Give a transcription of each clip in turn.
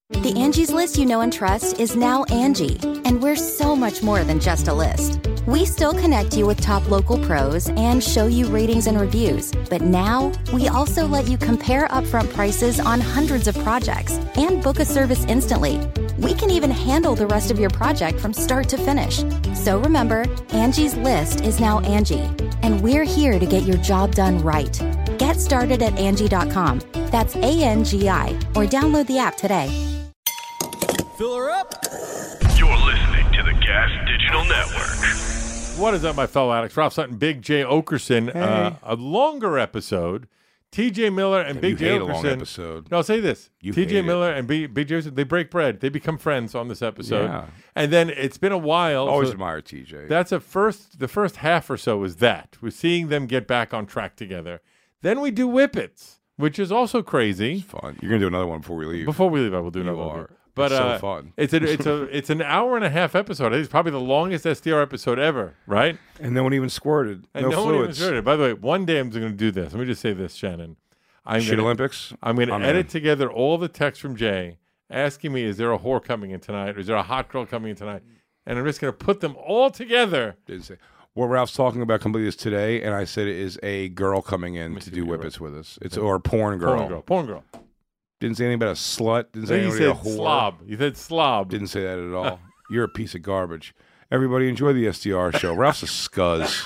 The Angie's List you know and trust is now Angie, and we're so much more than just a list. We still connect you with top local pros and show you ratings and reviews, but now we also let you compare upfront prices on hundreds of projects and book a service instantly. We can even handle the rest of your project from start to finish. So remember, Angie's List is now Angie, and we're here to get your job done right. Get started at Angie.com. That's ANGI, or download the app today. Fill her up. You're listening to the Gas Digital Network. What is up, my fellow addicts? Ralph Sutton, Big J. Okerson. Hey. A longer episode. TJ Miller and Big J. hate Okerson. a long episode. No, I'll say this. You TJ hate Miller and Big J. Okerson, they break bread. They become friends on this episode. Yeah. And then it's been a while. Always so admire TJ. that's the first half or so was that. We're seeing them get back on track together. Then we do Whippets, which is also crazy. fun. You're gonna do another one before we leave. Before we leave, I will do You another one. are. But It's so fun. It's an hour and a half episode. I think it's probably the longest SDR episode ever, right? And no one even squirted. And no no one even fluids. heard it. By the way, one day I'm going to do this. Let me just say this, Shannon. Shit Olympics. I'm going to I'm edit in. together all the texts from Jay asking me, is there a whore coming in tonight? Or is there a hot girl coming in tonight? And I'm just going to put them all together. Didn't say. What Ralph's talking about completely is today, and I said it is a girl coming in to do whippets with us. It's or a porn girl. Porn girl. Didn't say anything about a slut. Didn't I say think anything you about said a whore. slob. You said slob. Didn't say that at all. You're a piece of garbage. Everybody enjoy the SDR show. Ralph's a scuzz.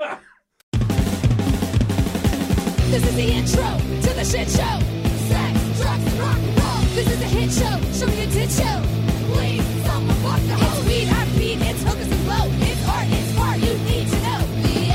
This is the intro to the shit show. Sex, drugs, and rock and roll. This is a hit show. Show me a tit show. Please, someone fuck the hoe. It's weed, our beat, it's hookers and blow. It's art, you need to know. The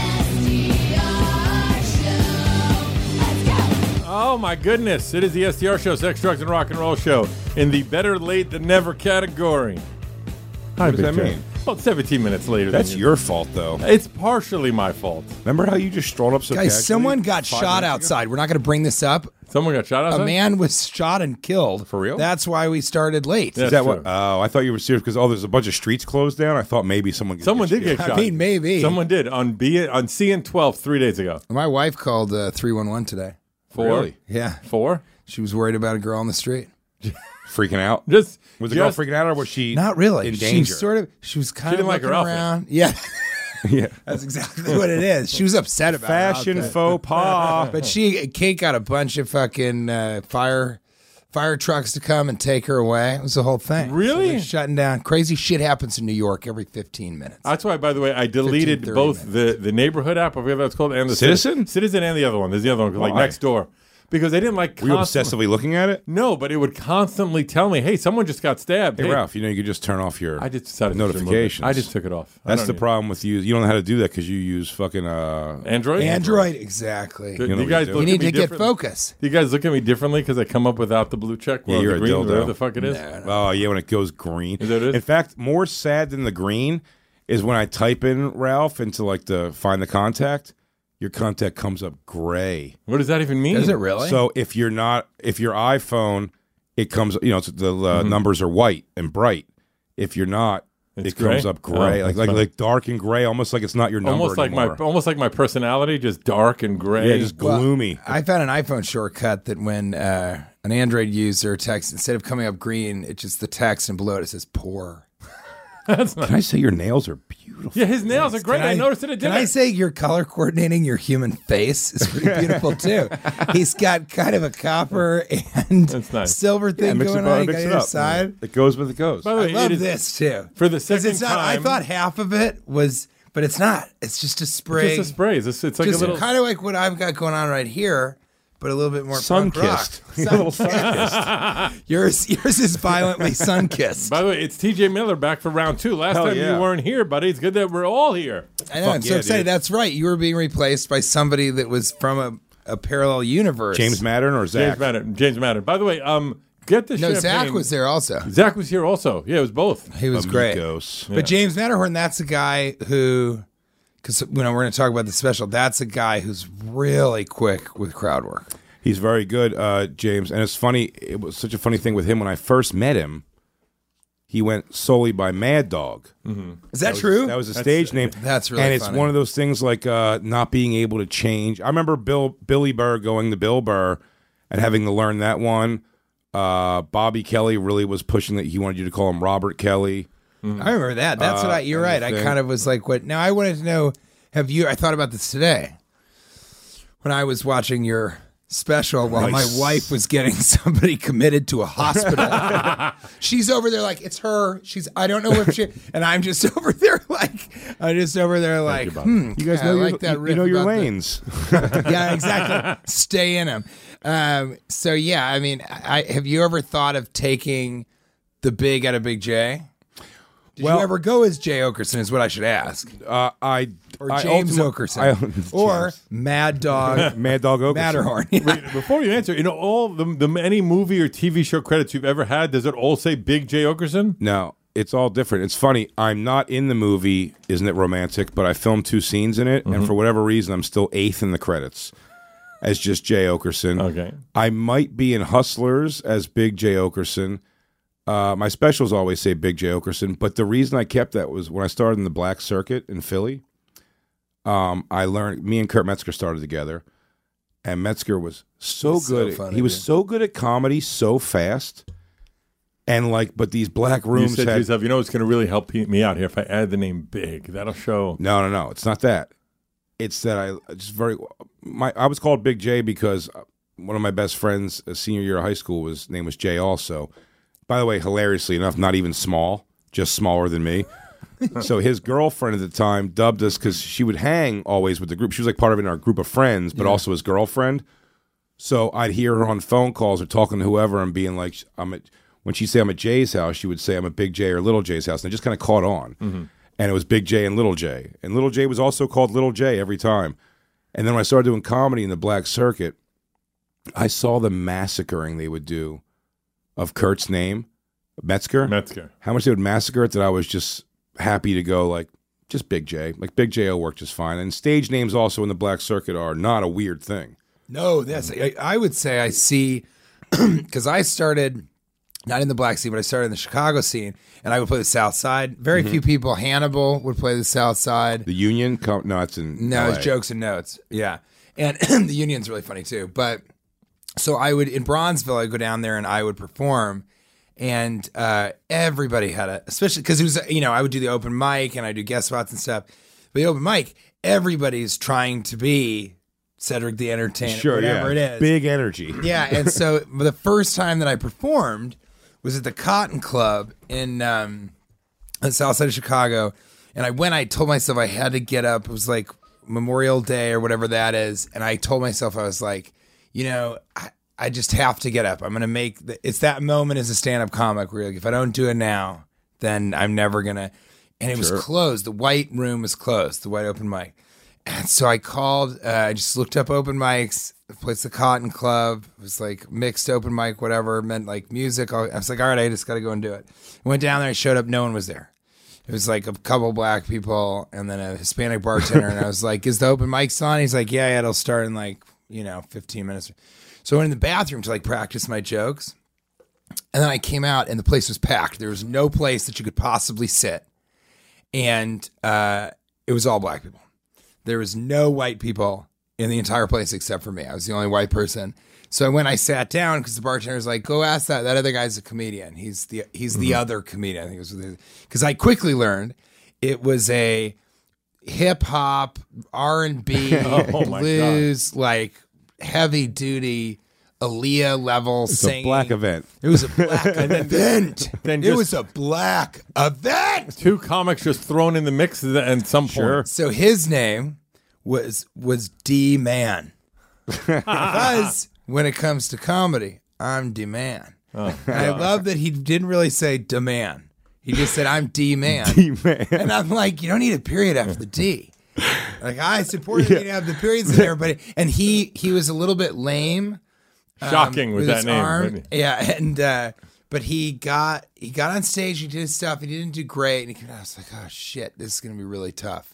SDR show. Let's go. Oh, my goodness. It is the SDR show, Sex, Drugs, and Rock and Roll show in the better late than never category. What does Big that J. mean? Well, it's 17 minutes later. That's than your fault, though. It's partially my fault. Remember how you just strolled up so Guys, casually someone got 5 shot minutes ago? outside. We're not going to bring this up. Someone got shot outside? A man was shot and killed. For real? That's why we started late. Yeah. Is that That's what? true. Oh, I thought you were serious because there's a bunch of streets closed down. I thought maybe someone Someone did get shot. I mean, maybe. Someone did on CN 12 3 days ago. My wife called 311 today. 4? Really? Yeah. 4? She was worried about a girl on the street. freaking out. Just Was the girl freaking out, or was she Not really. in She danger? she was kind She of didn't like her looking outfit. around. Yeah. yeah. That's exactly what it is. She was upset about her Fashion outfit. faux pas. But Kate got a bunch of fucking fire trucks to come and take her away. It was the whole thing. Really? So they're shutting down. Crazy shit happens in New York every 15 minutes. That's why, by the way, I deleted 15, 30 both the neighborhood app, or whatever that's called, and the Citizen? Citizen, and the other one. There's the other one, like Why? next door, because they didn't like. Were you constantly- obsessively looking at it? No, but it would constantly tell me, "Hey, someone just got stabbed." Hey, Ralph, you know you could just turn off your I just decided to remove it. notifications. I just took it off. I That's don't the need it. problem with you. You don't know how to do that because you use fucking Android. Android, exactly. Do You know you what guys you look You need at me to get differently? focus. You guys look at me differently because I come up without the blue check. Yeah, Well, you're the a green, dildo. whatever the fuck it is. Oh yeah, when it goes green. Is that what it is? In fact, more sad than the green is when I type in Ralph into like the find the contact. Your contact comes up gray. What does that even mean? Is it really? So if your iPhone, it comes. The numbers are white and bright. If you're not, It's it comes gray? up gray, Oh, that's like funny. dark and gray, almost like it's not your number anymore. almost like my personality, just dark and gray. Yeah, just gloomy. I found an iPhone shortcut that when an Android user texts, instead of coming up green, it's just the text, and below it says poor. Can I say your nails are beautiful? Yeah, his nails are great. I noticed it at dinner. Can I say you're color coordinating your human face is pretty beautiful too. He's got kind of a copper and That's nice. silver thing mix going it, on. He mix got it either up. side. It goes with it goes. By the I way, love it is this too. for the 'Cause second it's not. I time. thought half of it was, but it's not. It's just a spray. Just a spray. It's like Just a little. kind of like what I've got going on right here, but a little bit more punk rock. Sun-kissed. A little sun-kissed. Yours is violently sun-kissed. By the way, it's TJ Miller back for round 2. Last Hell time yeah. you weren't here, buddy. It's good that we're all here. I know. Fuck I'm so yeah, excited. dude. That's right. You were being replaced by somebody that was from a parallel universe. James Maddern or Zach? James Matter. By the way, get the No, champagne. Zach was there also. Zach was here also. Yeah, it was both. He was great. Amigos. But James Matterhorn, that's a guy who, because we're going to talk about the special, that's a guy who's really quick with crowd work. He's very good, James. And it's funny. It was such a funny thing with him. When I first met him, he went solely by Mad Dog. Is that true? That was a stage name. That's really And it's funny. one of those things like not being able to change. I remember Billy Burr going to Bill Burr and having to learn that one. Bobby Kelly really was pushing that. He wanted you to call him Robert Kelly. I remember that. That's what you're right. I kind of was like, what? Now I wanted to know, I thought about this today when I was watching your special while my wife was getting somebody committed to a hospital. She's over there like, it's her. I don't know if she, and I'm just over there like, you guys know you know your lanes. Yeah, exactly. Stay in them. So yeah, I mean, have you ever thought of taking the big out of Big J? Did you ever go as Jay Oakerson is what I should ask. Or James Oakerson. Or Mad Dog. Mad Dog Oakerson. Matterhorn. Wait, before you answer, all the any movie or TV show credits you've ever had, does it all say Big Jay Oakerson? No, it's all different. It's funny. I'm not in the movie, Isn't It Romantic? But I filmed 2 scenes in it, and for whatever reason, I'm still 8th in the credits as just Jay Oakerson. Okay. I might be in Hustlers as Big Jay Oakerson. My specials always say Big Jay Oakerson, but the reason I kept that was when I started in the Black Circuit in Philly, I learned, me and Kurt Metzger started together, and Metzger was so good. funny, he was dude. so good at comedy, so fast, and but these black You rooms said to had... yourself, it's going to really help me out here if I add the name Big. That'll show. No, it's not that. It's that I was called Big J because one of my best friends, senior year of high school, his name was Jay also. By the way, hilariously enough, not even small, just smaller than me. So his girlfriend at the time dubbed us because she would hang always with the group. She was like part of our group of friends, but also his girlfriend. So I'd hear her on phone calls or talking to whoever and being like, when she'd say I'm at Jay's house, she would say I'm at Big J or Little Jay's house. And it just kind of caught on. Mm-hmm. And it was Big J and Little J. And Little J was also called Little J every time. And then when I started doing comedy in the Black Circuit, I saw the massacring they would do of Kurt's name, Metzger. How much they would massacre it that I was just happy to go just Big J. Like Big J worked just fine. And stage names also in the Black Circuit are not a weird thing. No, I would say I see, because I started not in the Black scene, but I started in the Chicago scene, and I would play the South Side. Very few people. Hannibal would play the South Side. The Union? No, it's in No, LA. it's Jokes and Notes. Yeah. And the Union's really funny too. But so I would, in Bronzeville, I'd go down there and I would perform. And everybody had especially because it was, I would do the open mic and I do guest spots and stuff. But the open mic, everybody's trying to be Cedric the Entertainer, whatever it is. Big energy. Yeah. And so the first time that I performed was at the Cotton Club in the south side of Chicago. And I told myself I had to get up. It was like Memorial Day or whatever that is. And I told myself, I was like, I just have to get up. I'm going to make it's that moment as a stand-up comic where if I don't do it now, then I'm never going to. And it was closed. The white room was closed, the white open mic. And so I called, I just looked up open mics, the place, the Cotton Club. It was like mixed open mic, whatever, meant like music. I was like, all right, I just got to go and do it. I went down there, I showed up, no one was there. It was like a couple black people and then a Hispanic bartender. And I was like, is the open mic on? He's like, yeah, it'll start in 15 minutes. So I went in the bathroom to practice my jokes. And then I came out and the place was packed. There was no place that you could possibly sit. And it was all black people. There was no white people in the entire place except for me. I was the only white person. So when I sat down, because the bartender was like, go ask that other guy's a comedian. He's the other comedian. I think it was because I quickly learned it was a hip hop, R&B, blues, heavy duty, Aaliyah level singing. It's a black event. It was a black event. It was a black event. 2 comics just thrown in the mix at some point. So his name was D-Man. Because when it comes to comedy, I'm D-Man. And I love that he didn't really say D-Man. He just said, I'm D-Man. D-Man. And I'm like, you don't need a period after the D. I supported you to have the periods in there, and he was a little bit lame. Shocking with that his name. arm. Right? Yeah, and but he got on stage, he did his stuff, he didn't do great, and he came out, I was like, oh shit, this is gonna be really tough.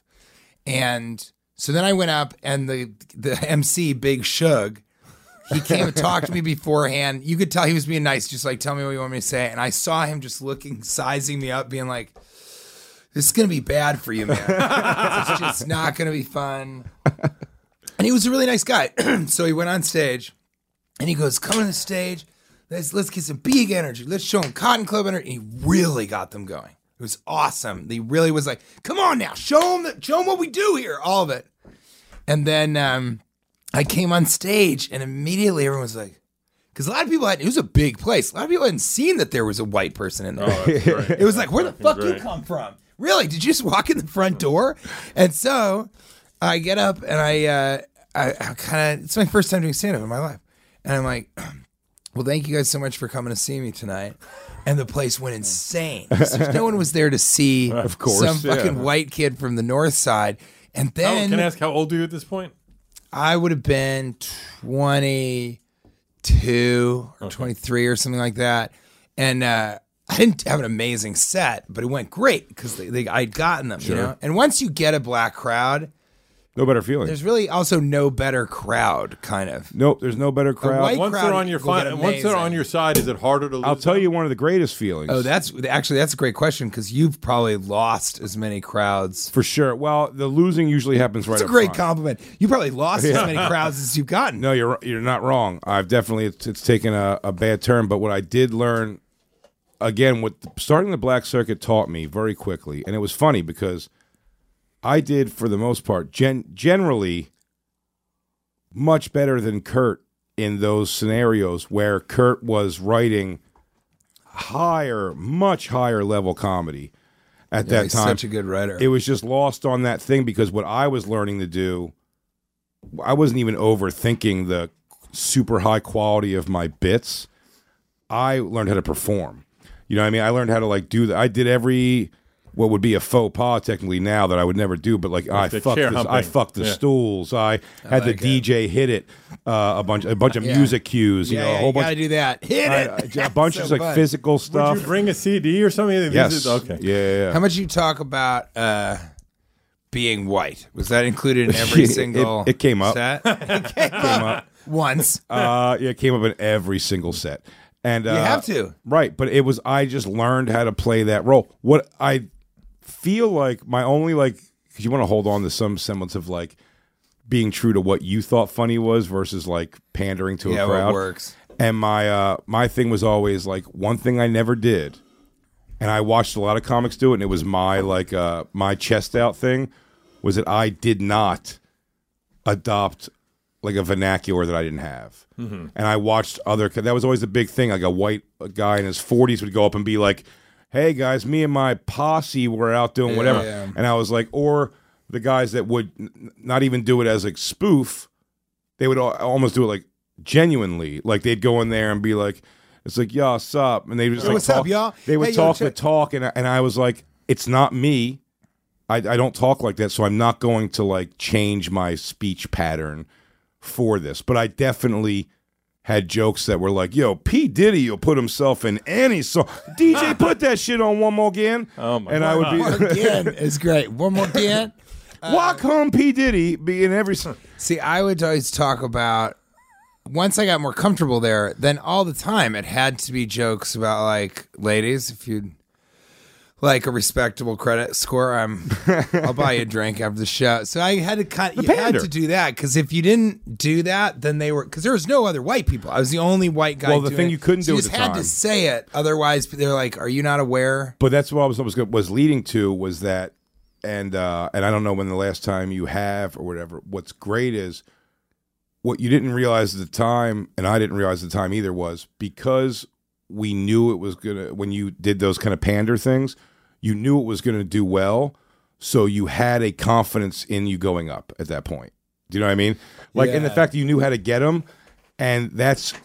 And so then I went up and the MC, Big Shug, he came and talked to me beforehand. You could tell he was being nice, just like, tell me what you want me to say. And I saw him just sizing me up, being like, this is going to be bad for you, man. It's just not going to be fun. And he was a really nice guy. So he went on stage and he goes, come on the stage. let's get some big energy. Let's show them Cotton Club energy. And he really got them going. It was awesome. He really was like, come on now, show them what we do here, all of it. And then I came on stage, and immediately everyone was like, because a lot of people it was a big place. A lot of people hadn't seen that there was a white person in there. Oh, that's great. It was like, where the fuck Great. you come from? Really? Did you just walk in the front door? And so I get up and I kind of, it's my first time doing stand-up in my life. And I'm like, well, thank you guys so much for coming to see me tonight. And the place went insane. No one was there to see Of course, some yeah. fucking white kid from the north side. And then Can I ask how old are you at this point? I would have been 22 or 23 or something like that. And I didn't have an amazing set, but it went great because I'd gotten them, you know? And once you get a black crowd, No better feeling. there's really also no better crowd, kind of. Nope, there's no better crowd. white- Once crowd they're on your will get once they're on amazing. your side, is it harder to lose? I'll tell them? you one of the greatest feelings. Oh, that's a great question because you've probably lost as many crowds. for sure. Well, the losing usually happens right That's a up great front. compliment. You probably lost as many crowds as you've gotten. No, you're not wrong. I've definitely it's taken a bad turn, but what I did learn again, what starting the black circuit taught me very quickly, and it was funny because I did for the most part generally much better than Kurt in those scenarios where Kurt was writing much higher level comedy at that He's time. such a good writer. It was just lost on that thing because what I was learning to do, I wasn't even overthinking the super high quality of my bits. I learned how to perform. You know what I mean? I learned how to like do that. I did every what would be a faux pas technically now that I would never do, but like I the fucked chair this, I humping. fucked the Yeah. stools. I had like the DJ hit it a bunch of Yeah. music cues. You know, a whole you bunch. gotta do that. Hit it. A bunch of So like fun. physical Would stuff. you bring a CD or something? Yes. Okay. Yeah. How much you talk about being white? Was that included in every single It came up. set? It came up once. Yeah, it came up in every single set. And You have to. Right, but I just learned how to play that role. What I feel like my only because you want to hold on to some semblance of like being true to what you thought funny was versus like pandering to Yeah, a what crowd. works. And my thing was always like one thing I never did, and I watched a lot of comics do it, and it was my my chest out thing, was that I did not adopt like a vernacular that I didn't have. And I watched that was always the big thing. Like a guy in his 40s would go up and be like, hey guys, me and my posse were out doing whatever. yeah. And I was like, or the guys that would not even do it as a spoof, they would almost do it like genuinely. Like they'd go in there and be like, it's like, yo, what's up? And they would just Yo, like what's up, talk. y'all? They would Hey, yo, talk check- the talk, and I was like, it's not me. I don't talk like that, so I'm not going to like change my speech pattern for this. But I definitely had jokes that were like, yo, P. Diddy will put himself in any song. DJ, put that shit on one more again. Oh, my and God. I would One more be again is great. One more again. Walk home, P. Diddy, be in every song. See, I would always talk about once I got more comfortable there, then all the time it had to be jokes about like, ladies, if you'd like a respectable credit score, I'll buy you a drink after the show. So I had to you had pander. to do that because if you didn't do that, then they were because there was no other white people. I was the only white guy. Well, the doing thing it. you couldn't So do you at just the had time. to say it. Otherwise, they're like, "Are you not aware?" But that's what I was leading to was that, and I don't know when the last time you have or whatever. What's great is what you didn't realize at the time, and I didn't realize at the time either, was because we knew it was gonna. When you did those kind of pander things, you knew it was gonna do well, so you had a confidence in you going up at that point. Do you know what I mean? Like, in the Yeah. fact that you knew how to get them, and that's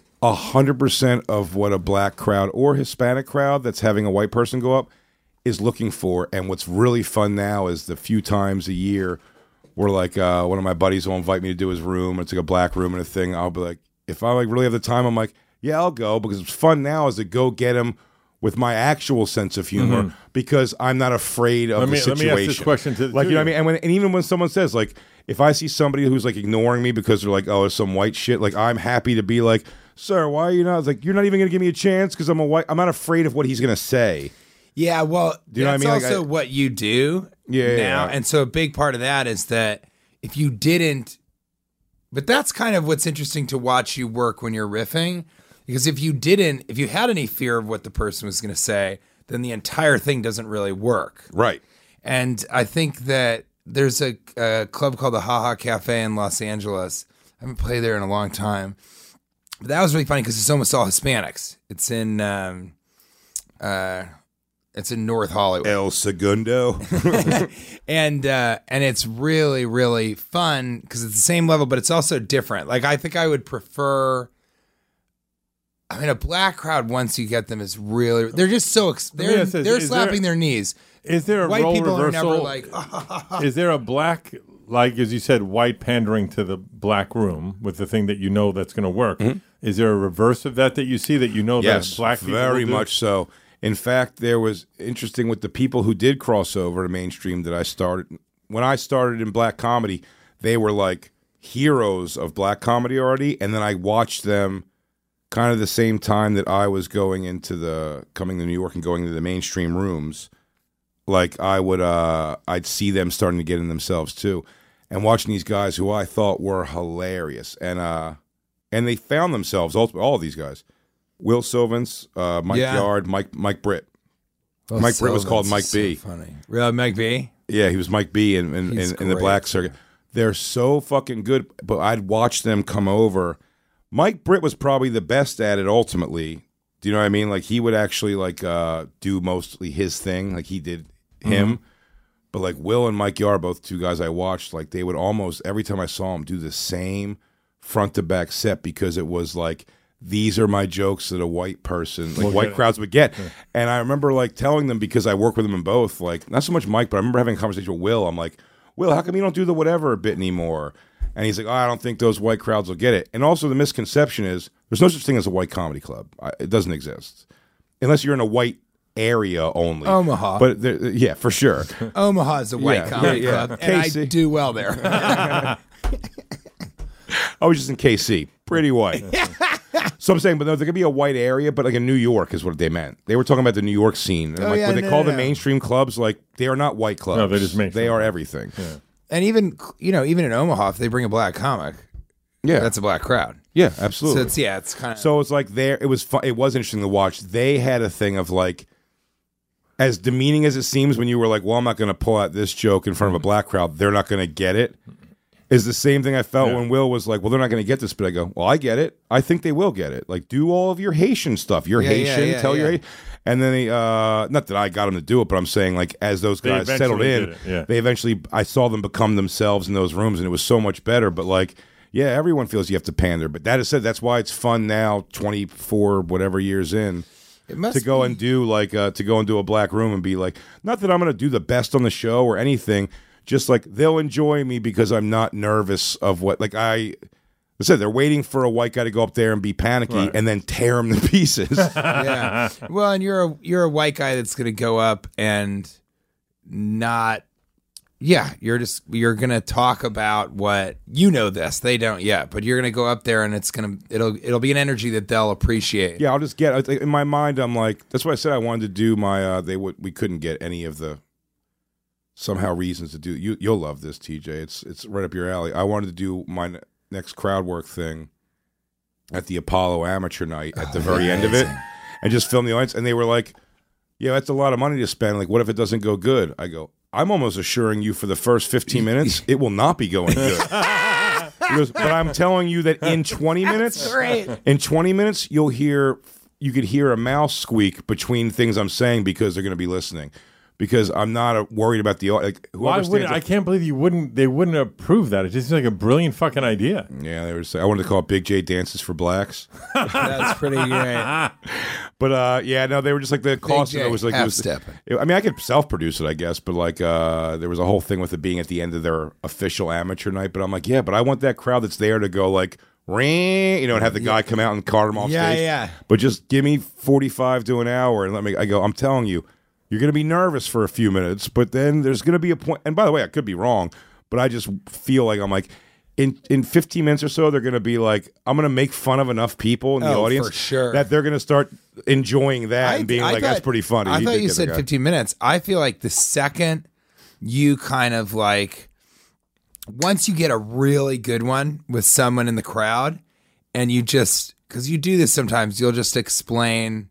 100% of what a black crowd or Hispanic crowd that's having a white person go up is looking for. And what's really fun now is the few times a year where like one of my buddies will invite me to do his room. It's like a black room and a thing. I'll be like, if I like really have the time, I'm like, yeah, I'll go, because it's fun now is to go get him with my actual sense of humor because I'm not afraid of the situation. Let me ask this question to like, you know what I mean? And even when someone says like, if I see somebody who's like ignoring me because they're like, oh, it's some white shit, like I'm happy to be like, sir, why are you not? It's like, you're not even going to give me a chance because I'm a white. I'm not afraid of what he's going to say. Yeah, well, you know what I that's mean? Like, also what you do Yeah, now. yeah. And so a big part of that is that if you didn't, but that's kind of what's interesting to watch you work when you're riffing, Because if you had any fear of what the person was going to say, then the entire thing doesn't really work. Right. And I think that there's a club called the Ha Ha Cafe in Los Angeles. I haven't played there in a long time. But that was really funny because it's almost all Hispanics. It's in North Hollywood. El Segundo. And it's really, really fun because it's the same level, but it's also different. Like, I think I would prefer... I mean, a black crowd, once you get them, is really... They're just so... They're slapping their knees. Is there a White role people reversal? are never like... Is there a black, like, as you said, white pandering to the black room with the thing that you know that's going to work? Mm-hmm. Is there a reverse of that you see that you know Yes, that black people very will do? much so. In fact, there was interesting with the people who did cross over to mainstream that I started. When I started in black comedy, they were like heroes of black comedy already, and then I watched them kind of the same time that I was coming to New York and going into the mainstream rooms. Like I'd see them starting to get in themselves too, and watching these guys who I thought were hilarious, and they found themselves ultimately. All of these guys, Will Sylvans, Mike Yard, Mike Britt. Mike Britt was called Mike B. So funny. Really, Mike B? Yeah, he was Mike B. in the black circuit. They're so fucking good, but I'd watch them come over. Mike Britt was probably the best at it ultimately. Do you know what I mean? Like, he would actually do mostly his thing, like he did him. Mm-hmm. But like Will and Mike Yard, both two guys I watched, like they would almost every time I saw them do the same front to back set because it was like, these are my jokes that a white person, like white crowds would get. Yeah. And I remember like telling them, because I work with them in both, like not so much Mike, but I remember having a conversation with Will. I'm like, Will, how come you don't do the whatever bit anymore? And he's like, I don't think those white crowds will get it. And also the misconception is there's no such thing as a white comedy club. It doesn't exist. Unless you're in a white area only. Omaha. But yeah, for sure. Omaha is a white comedy club. And KC. I do well there. I was just in KC. Pretty white. So I'm saying, but no, there could be a white area, but like in New York is what they meant. They were talking about the New York scene. And what they call the mainstream clubs, like they are not white clubs. No, they're just mainstream. They are everything. Yeah. And even in Omaha, if they bring a black comic, that's a black crowd. Yeah, absolutely. So it's kind of... So it's like it was fun. It was interesting to watch. They had a thing of like, as demeaning as it seems when you were like, well, I'm not going to pull out this joke in front of a black crowd. They're not going to get it. Is the same thing I felt when Will was like, well, they're not going to get this. But I go, well, I get it. I think they will get it. Like, do all of your Haitian stuff. You're Haitian. Tell your... And then not that I got them to do it, but I'm saying like as those guys settled in, they eventually, I saw them become themselves in those rooms, and it was so much better. But like, yeah, everyone feels you have to pander. But that is said, that's why it's fun now, 24 whatever years in, to go and do a black room and be like, not that I'm going to do the best on the show or anything, just like they'll enjoy me because I'm not nervous of what I said, they're waiting for a white guy to go up there and be panicky and then tear him to pieces. Yeah. Well, and you're a white guy that's going to go up and not. Yeah, you're going to talk about what you know this. They don't yet, but you're going to go up there and it'll be an energy that they'll appreciate. Yeah, I'll just get in my mind. I'm like, that's why I said I wanted to do my. We couldn't get any of the somehow reasons to do. You'll love this, TJ. It's right up your alley. I wanted to do my next crowd work thing at the Apollo Amateur Night at the very end of it, and just film the audience. And they were like, yeah, that's a lot of money to spend. Like, what if it doesn't go good? I go, I'm almost assuring you for the first 15 minutes, it will not be going good. He goes, but I'm telling you that in 20 minutes, in 20 minutes, you could hear a mouse squeak between things I'm saying because they're going to be listening. Because I'm not worried about the why would I can't believe they wouldn't approve that. It just seems like a brilliant fucking idea. Yeah, I wanted to call it Big J Dances for Blacks. That's pretty great. But they were just like the cost of it was like half-stepping. I mean, I could self-produce it, I guess, but like there was a whole thing with it being at the end of their official amateur night. But I'm like, yeah, but I want that crowd that's there to go like, ring, and have the guy come out and cart him off stage. Yeah. But just give me 45 to an hour and I'm telling you. You're going to be nervous for a few minutes, but then there's going to be a point. And by the way, I could be wrong, but I just feel like I'm like, in 15 minutes or so, they're going to be like, I'm going to make fun of enough people in the audience for sure. that they're going to start enjoying that and being like, that's pretty funny. I thought you said 15 minutes. I feel like the second you kind of like, once you get a really good one with someone in the crowd and you just because you do this sometimes. You'll just explain,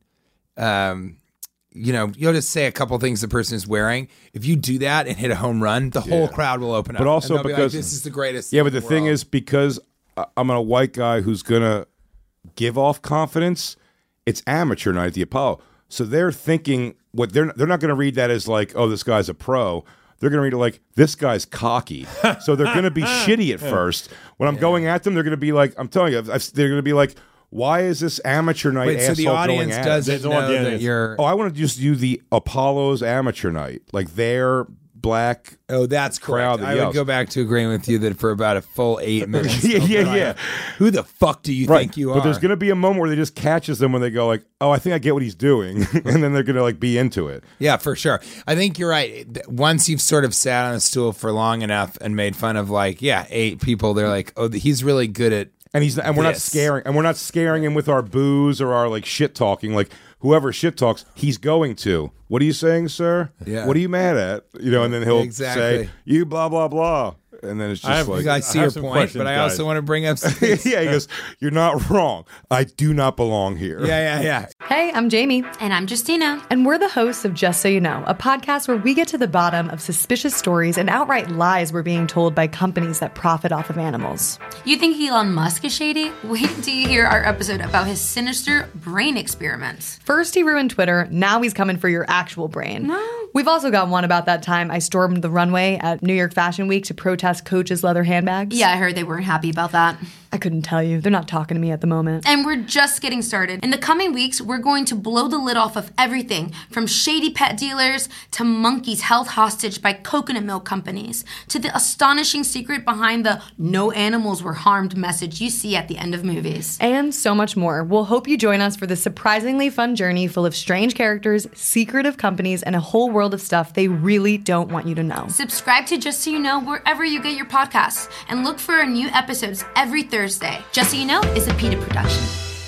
you'll just say a couple things the person is wearing. If you do that and hit a home run, the whole crowd will open up. But also and they'll be because like, this is the greatest. Yeah, thing but the in thing world. is, because I'm a white guy who's gonna give off confidence, it's amateur night at the Apollo. So they're thinking they're not going to read that as like, oh, this guy's a pro. They're going to read it like, this guy's cocky. So they're going to be shitty at first. When I'm going at them, they're going to be like, I'm telling you, they're going to be like, why is this amateur night Wait, so the asshole audience going at doesn't They don't want know the that audience. you're. Oh, I want to just do the Apollo's amateur night. Like their black. Oh, that's crowd correct. that I would yells. go back to agreeing with you that for about a full 8 minutes. Yeah, they'll be yeah, like, yeah. Who the fuck do you think you are? But there's going to be a moment where they just catches them when they go like, oh, I think I get what he's doing. And then they're going to like be into it. Yeah, for sure. I think you're right. Once you've sort of sat on a stool for long enough and made fun of 8 people, they're like, oh, he's really good at. And we're not This. scaring him with our booze or our like shit talking. Like whoever shit talks, he's going to. What are you saying, sir? Yeah. What are you mad at? And then he'll Exactly. say, you blah blah blah. And then it's just like I see I your have some point, questions, but I guys. also want to bring up. yeah, he goes, you're not wrong. I do not belong here. Yeah. Hey, I'm Jamie. And I'm Justina. And we're the hosts of Just So You Know, a podcast where we get to the bottom of suspicious stories and outright lies we're being told by companies that profit off of animals. You think Elon Musk is shady? Wait till you hear our episode about his sinister brain experiments. First he ruined Twitter, now he's coming for your actual brain. No. We've also got one about that time I stormed the runway at New York Fashion Week to protest Coach's leather handbags. Yeah, I heard they weren't happy about that. I couldn't tell you. They're not talking to me at the moment. And we're just getting started. In the coming weeks, we're going to blow the lid off of everything from shady pet dealers to monkeys held hostage by coconut milk companies to the astonishing secret behind the no animals were harmed message you see at the end of movies. And so much more. We'll hope you join us for this surprisingly fun journey full of strange characters, secretive companies, and a whole world of stuff they really don't want you to know. Subscribe to Just So You Know wherever you get your podcasts and look for our new episodes every Thursday. Just So You Know is a PETA production.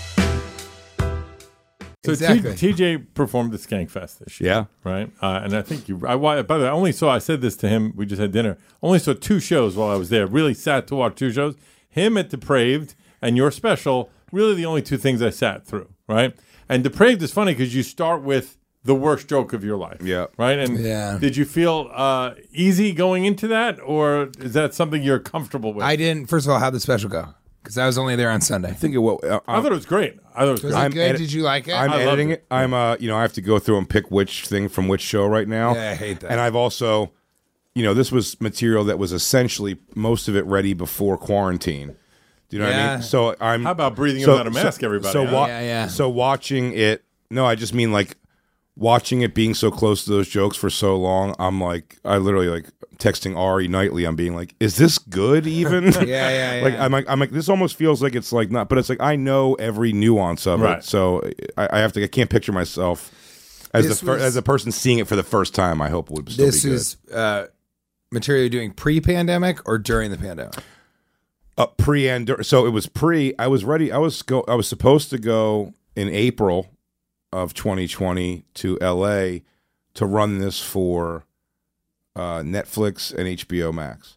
So Exactly. TJ performed at Skankfest this year. Yeah. Right? And I think by the way, I said this to him, we just had dinner, only saw 2 shows while I was there. Really sat to watch 2 shows. Him at Depraved and your special, really the only 2 things I sat through, right? And Depraved is funny because you start with the worst joke of your life. Yeah. Right? And Yeah. did you feel easy going into that, or is that something you're comfortable with? I didn't. First of all, how'd the special go? Because I was only there on Sunday. I think it will. I thought it was great. Was it good? Did you like it? I'm I loved editing it. it. I'm I have to go through and pick which thing from which show right now. Yeah, I hate that. And I've also, this was material that was essentially most of it ready before quarantine. Do you know what I Yeah. mean? So I'm. How about breathing without a mask, everybody? So huh? Yeah. So watching it. No, I just mean like watching it being so close to those jokes for so long. I'm like, I literally like texting Ari nightly. I'm being like, is this good even? Yeah. Like I'm like this almost feels like it's like not, but it's like I know every nuance of Right. it. So I can't picture myself as This as a person seeing it for the first time. I hope it would still This be good. is material you're doing pre-pandemic or during the pandemic? Pre and so it was pre. I was ready. I was supposed to go in April of 2020 to LA to run this for Netflix and HBO Max,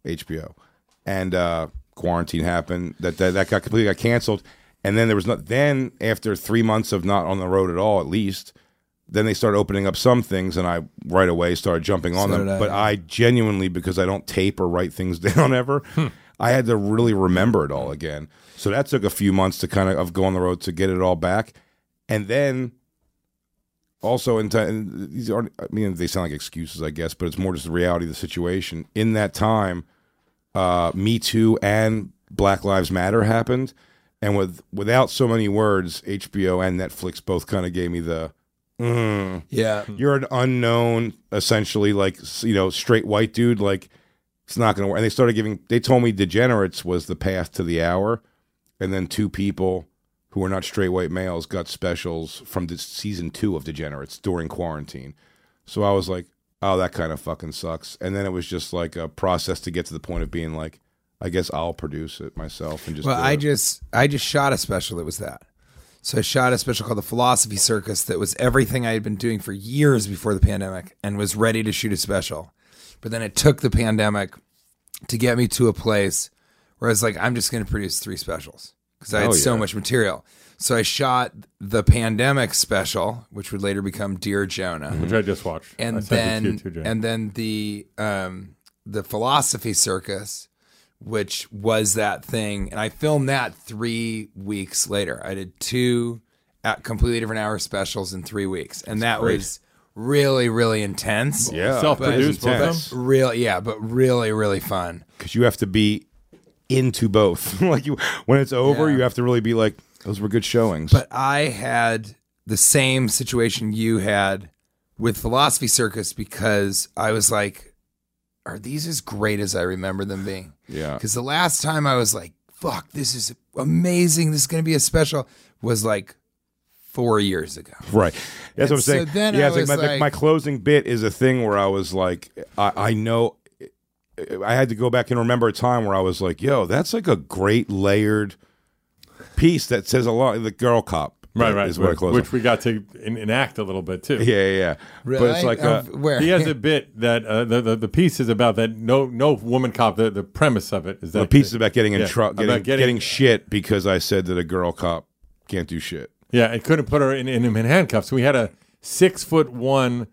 and quarantine happened. That got completely canceled, and then there was not. Then after 3 months of not on the road at all, at least, then they started opening up some things, and I right away started jumping on So them. did I. But I genuinely, because I don't tape or write things down ever, I had to really remember it all again. So that took a few months to kind of go on the road to get it all back, and then. Also, in time, these aren't. I mean, they sound like excuses, I guess, but it's more just the reality of the situation. In that time, Me Too and Black Lives Matter happened, and without so many words, HBO and Netflix both kind of gave me the, Yeah. you're an unknown, essentially, like straight white dude, like it's not going to work. And they started giving. They told me Degenerates was the path to the hour, and then 2 people who were not straight white males got specials from season 2 of Degenerates during quarantine. So I was like, oh, that kind of fucking sucks. And then it was just like a process to get to the point of being like, I guess I'll produce it myself and just Well, do I it. just shot a special that was that. So I shot a special called The Philosophy Circus that was everything I had been doing for years before the pandemic and was ready to shoot a special. But then it took the pandemic to get me to a place where I was like, I'm just going to produce 3 specials because I had so much material. So I shot the Pandemic special, which would later become Dear Jonah, which I just watched. and I sent it to you too, Jay. then the Philosophy Circus, which was that thing, and I filmed that 3 weeks later. I did 2 completely different hour specials in 3 weeks, and that was really, really intense. Yeah, Self-produced, but both of them? Really, really fun. because you have to be into both. Like when it's over, Yeah. you have to really be like, those were good showings. But I had the same situation you had with Philosophy Circus because I was like, are these as great as I remember them being? Yeah. Because the last time I was like, fuck, this is amazing. This is going to be a special was like 4 years ago. Right. That's And what I'm saying. so then yeah, I it's was like my closing bit is a thing where I was like, I know I had to go back and remember a time where I was like, yo, that's like a great layered piece that says a lot. The Girl Cop. Right. Is what I close Which on. we got to enact a little bit too. Yeah. Really? But it's like, Where? He has a bit that the piece is about that no woman cop. The premise of it is that the piece is about getting in yeah, trouble, about getting shit because I said that a girl cop can't do shit. Yeah, and couldn't put her in handcuffs. So we had a 6'1"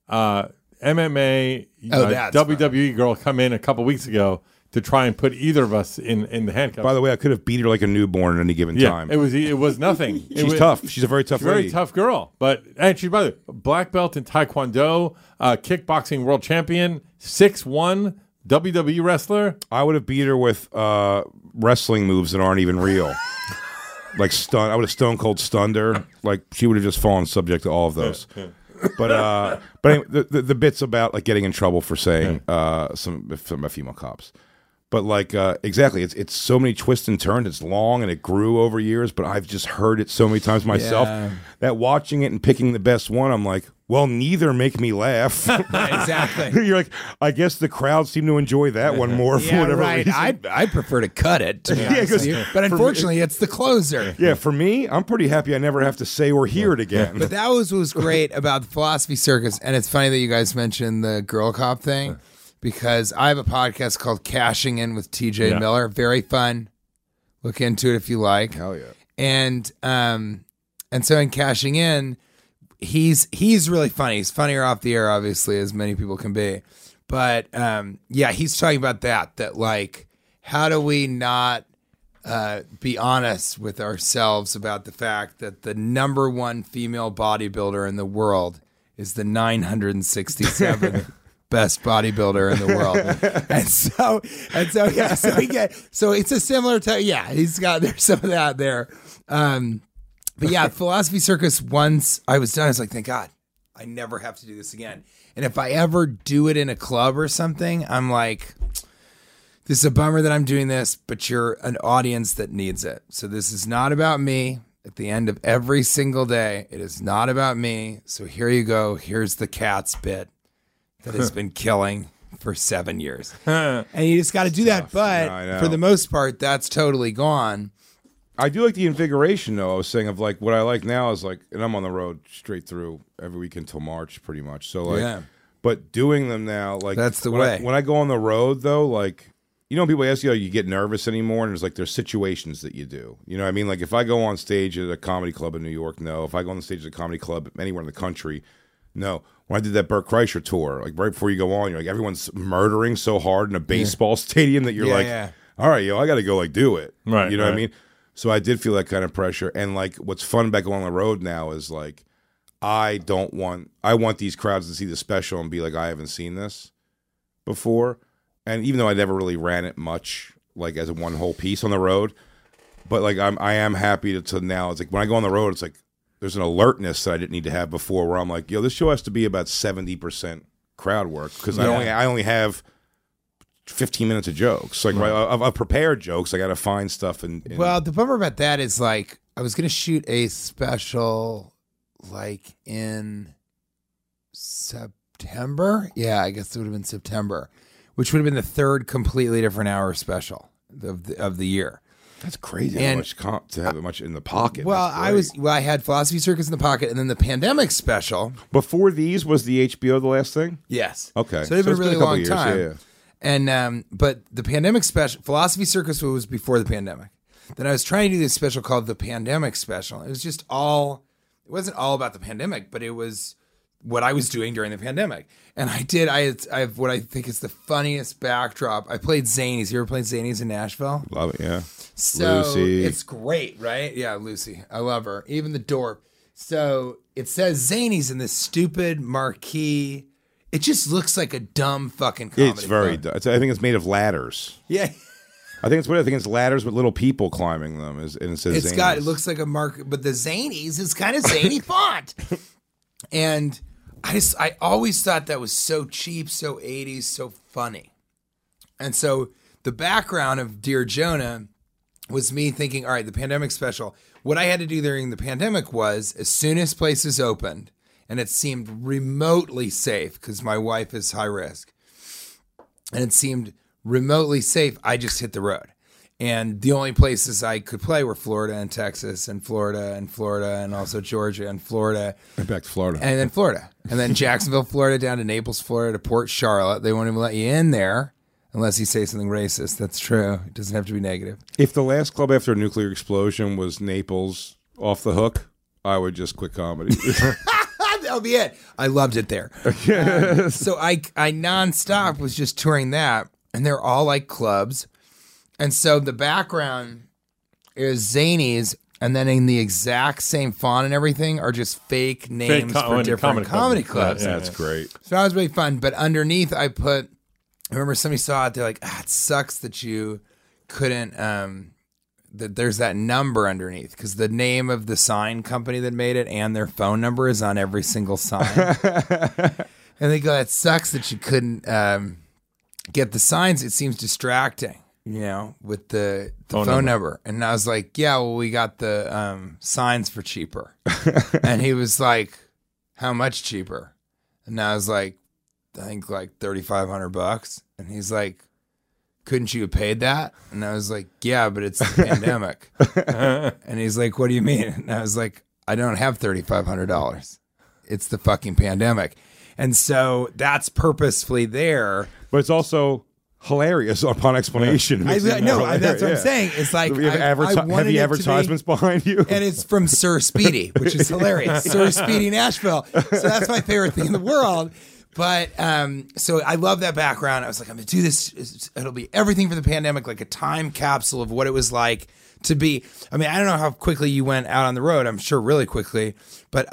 MMA that's WWE girl come in a couple weeks ago to try and put either of us in the handcuffs. By the way, I could have beat her like a newborn at any given yeah, time. it was nothing. She's tough. She's a very tough very lady. tough girl. But and she, by the way, black belt in Taekwondo, kickboxing world champion, 6'1", WWE wrestler. I would have beat her with wrestling moves that aren't even real. Like I would have stone cold stunned her. Like she would have just fallen subject to all of those. But anyway, the bits about like getting in trouble for saying some female cops. But like exactly, it's so many twists and turns. It's long and it grew over years. But I've just heard it so many times myself that watching it and picking the best one, I'm like, well, neither make me laugh. Exactly. You're like, I guess the crowd seem to enjoy that one more for whatever reason. I'd prefer to cut it, to be honest with you. But unfortunately, it's the closer. Yeah, for me, I'm pretty happy I never have to say or hear it again. But that was great about the Philosophy Circus. And it's funny that you guys mentioned the Girl Cop thing because I have a podcast called Cashing In with TJ Miller. Very fun. Look into it if you like. Hell yeah. And so in Cashing In, he's really funny. He's funnier off the air, obviously, as many people can be. But he's talking about that like, how do we not be honest with ourselves about the fact that the number one female bodybuilder in the world is the 967th best bodybuilder in the world. So it's a similar there's some of that there. But yeah, Philosophy Circus, once I was done, I was like, thank God, I never have to do this again. And if I ever do it in a club or something, I'm like, this is a bummer that I'm doing this, but you're an audience that needs it. So this is not about me. At the end of every single day, it is not about me. So here you go. Here's the Cats bit that has been killing for 7 years. And you just got to do that. But I know. for the most part, that's totally gone. I do like the invigoration, though. I was saying of like what I like now is like, and I'm on the road straight through every week until March, pretty much. So like, but doing them now, like That's the when way. when I go on the road, though, like, you know, people ask you, you get nervous anymore, and there's situations that you do. You know what I mean? Like if I go on stage at a comedy club in New York, no. If I go on the stage at a comedy club anywhere in the country, no. When I did that Burt Kreischer tour, like right before you go on, you're like, everyone's murdering so hard in a baseball stadium that you're all right, yo, I got to go like do it. Right, You know what I right. mean? So I did feel that kind of pressure. And like what's fun about going on the road now is like, I want these crowds to see the special and be like, I haven't seen this before. And even though I never really ran it much, like as a one whole piece on the road, but like I am happy to now. It's like when I go on the road, it's like there's an alertness that I didn't need to have before, where I'm like, yo, this show has to be about 70% crowd work because I only have 15 minutes of jokes. Like I've prepared jokes. I got to find stuff. Well, the bummer about that is like I was going to shoot a special like in September. Yeah, I guess it would have been September, which would have been the third completely different hour special of the year. That's crazy. And to have it much in the pocket. Well, That's great. I had Philosophy Circus in the pocket, and then the Pandemic special. Before these was the HBO the last thing. Yes. Okay. So it's been a it's really a couple long years, time. yeah. And but the Pandemic special, Philosophy Circus was before the pandemic, Then I was trying to do this special called the Pandemic Special. It was just all, it wasn't all about the pandemic, but it was what I was doing during the pandemic. And I have what I think is the funniest backdrop. I played Zanies. You ever played Zanies in Nashville? Love it, yeah. So Lucy. it's great, right? Yeah, Lucy. I love her. Even the door. So it says Zanies in this stupid marquee. It just looks like a dumb fucking comedy. It's very. club. I think it's made of ladders. Yeah. I think it's ladders with little people climbing them. And it says It's Zanies. got, it looks like a mark, but the Zanies is kind of zany font. And I always thought that was so cheap, so 80s, so funny. And so the background of Dear Jonah was me thinking, all right, the Pandemic Special. What I had to do during the pandemic was, as soon as places opened, and it seemed remotely safe, because my wife is high risk, and it seemed remotely safe, I just hit the road. And the only places I could play were Florida and Texas and Florida and also Georgia and Florida. And back to Florida. And then Florida. And then Jacksonville, Florida, down to Naples, Florida, to Port Charlotte. They won't even let you in there unless you say something racist. That's true. It doesn't have to be negative. If the last club after a nuclear explosion was Naples off the hook, I would just quit comedy. That'll be it. I loved it there. So I nonstop was just touring that. And they're all like clubs. And so the background is Zanies, and then in the exact same font and everything are just fake names for different comedy clubs. Yeah, that's great. So that was really fun. But underneath, I remember somebody saw it. They're like, it sucks that you couldn't, that there's that number underneath, because the name of the sign company that made it and their phone number is on every single sign. And they go, it sucks that you couldn't get the signs. It seems distracting, with the phone number. And I was like, yeah, well, we got the signs for cheaper. And he was like, how much cheaper? And I was like, I think like $3,500. And he's like, couldn't you have paid that? And I was like, yeah, but it's the pandemic. And he's like, what do you mean? And I was like, I don't have $3,500. It's the fucking pandemic. And so that's purposefully there. But it's also hilarious upon explanation. That's what I'm saying. It's like, Do we have heavy advertisements behind you. And it's from Sir Speedy, which is hilarious. Sir Speedy Nashville. So that's my favorite thing in the world. But so I love that background. I was like, I'm going to do this. It'll be everything for the pandemic, like a time capsule of what it was like to be. I mean, I don't know how quickly you went out on the road. I'm sure really quickly. But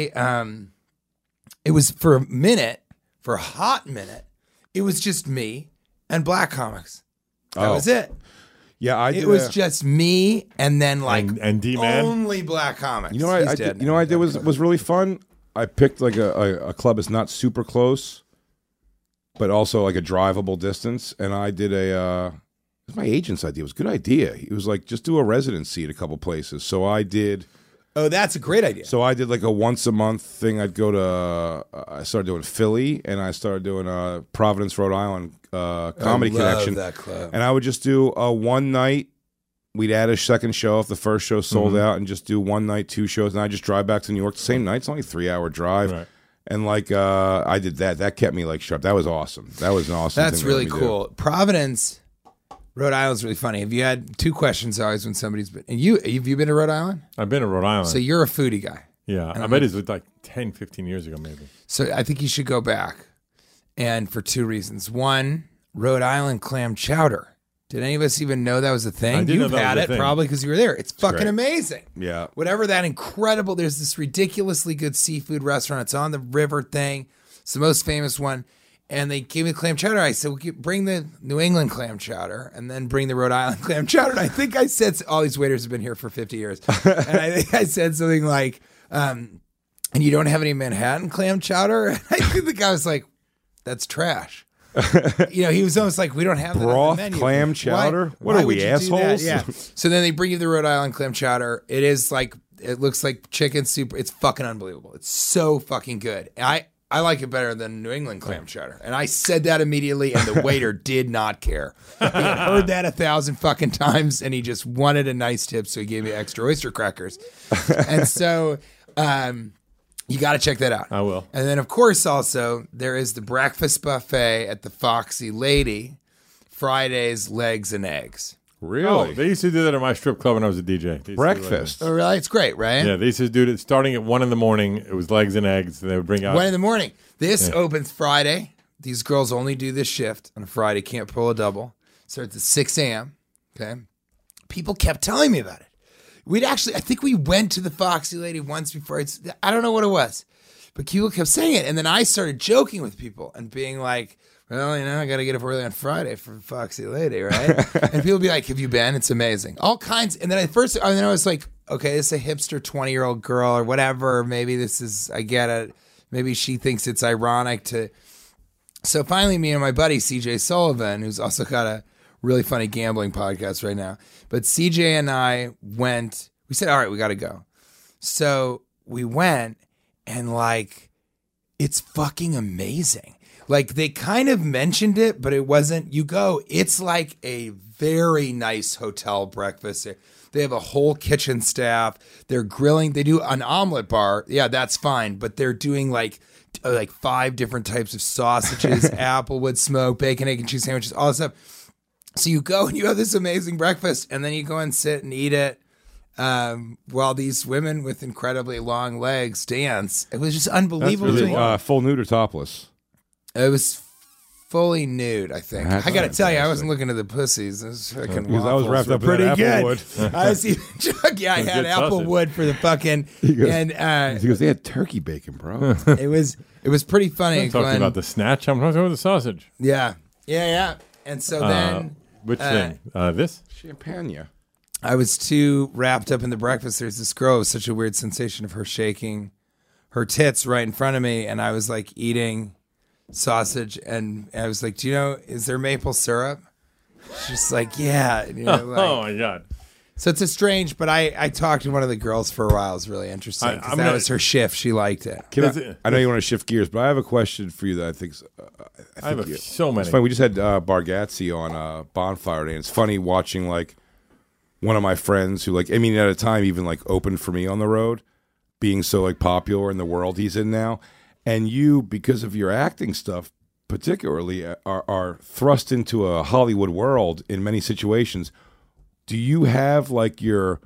it was for a hot minute, it was just me and black comics. That was it. Yeah, it was just me and then like and D-Man. Only black comics. You know what I did was really fun? I picked like a club that's not super close, but also like a drivable distance. And I did it was my agent's idea. It was a good idea. He was like, just do a residency at a couple places. So I did. Oh, that's a great idea. So I did like a once a month thing. I'd go to, I started doing Philly, and I started doing Providence, Rhode Island Comedy Connection. That club. And I would just do one night. We'd add a second show if the first show sold out, and just do one night, 2 shows, and I just drive back to New York the same night. It's only a 3-hour drive. Right. And like I did that. That kept me like sharp. That was awesome. That was an awesome That's thing really to let me cool. do. Providence, Rhode Island's really funny. Have you had 2 questions always when somebody's been, and have you been to Rhode Island? I've been to Rhode Island. So you're a foodie guy. Yeah. I bet it was like 10, 15 years ago maybe. So I think you should go back. And for 2 reasons. One, Rhode Island clam chowder. Did any of us even know that was a thing? I didn't You've know that had was a it thing. probably because you were there. It's fucking great. amazing. Yeah. Whatever that incredible, there's this ridiculously good seafood restaurant. It's on the river thing. It's the most famous one. And they gave me clam chowder. I said, bring the New England clam chowder and then bring the Rhode Island clam chowder. And I think I said, all these waiters have been here for 50 years. And I think I said something like, and you don't have any Manhattan clam chowder? And I think the guy was like, that's trash. He was almost like, we don't have that on the Broth, menu. clam chowder? What Why are we, would you do that? assholes? Yeah. So then they bring you the Rhode Island clam chowder. It is like, it looks like chicken soup. It's fucking unbelievable. It's so fucking good. I like it better than New England clam chowder. And I said that immediately, and the waiter did not care. He had heard that 1,000 fucking times, and he just wanted a nice tip, so he gave me extra oyster crackers. And so you got to check that out. I will. And then, of course, also, there is the breakfast buffet at the Foxy Lady, Fridays, legs and eggs. Really? Oh, they used to do that at my strip club when I was a DJ. They used to do Breakfast. Oh, really? It's great, right? Yeah, they used to do it starting at 1 in the morning. It was legs and eggs. And they would bring out 1 in the morning. This opens Friday. These girls only do this shift on a Friday. Can't pull a double. Starts at 6 a.m. Okay. People kept telling me about it. I think we went to the Foxy Lady once before. I don't know what it was, but people kept saying it. And then I started joking with people and being like, well, I got to get up early on Friday for Foxy Lady, right? And people be like, have you been? It's amazing. All kinds. And then I was like, okay, this is a hipster 20-year-old girl or whatever. Maybe I get it. Maybe she thinks it's ironic to. So finally, me and my buddy, CJ Sullivan, who's also got a really funny gambling podcast right now. But CJ and I went, we said, all right, we got to go. So we went and it's fucking amazing. They kind of mentioned it, but it wasn't, it's like a very nice hotel breakfast. They have a whole kitchen staff. They're grilling. They do an omelet bar. Yeah, that's fine. But they're doing like 5 different types of sausages, applewood smoked, bacon, egg, and cheese sandwiches, all this stuff. So you go and you have this amazing breakfast, and then you go and sit and eat it while these women with incredibly long legs dance. It was just unbelievable. Was it full nude or topless? It was fully nude, I think. That's I got to tell you, I fantastic. wasn't looking at the pussies. Those fucking Because I was waffles wrapped were up in that pretty good. applewood. I was even joking. I had good sausage. applewood for the fucking, He goes, they had turkey bacon, bro. it was pretty funny. I'm talking Glenn. about the snatch. I'm talking about the sausage. Yeah. And so then Which thing? This? Champagne. I was too wrapped up in the breakfast. There's this girl with such a weird sensation of her shaking her tits right in front of me, and I was eating sausage, and I was like, do you know, is there maple syrup? She's like, yeah. Oh my God. So it's a strange, but I talked to one of the girls for a while. It was really interesting. 'Cause that was her shift. She liked it. I know you want to shift gears, but I have a question for you that I think I have so many. It's funny. We just had Bargatze on Bonfire Day, and it's funny watching one of my friends who at a time even opened for me on the road, being so popular in the world he's in now, and you, because of your acting stuff particularly, are thrust into a Hollywood world in many situations. Do you have your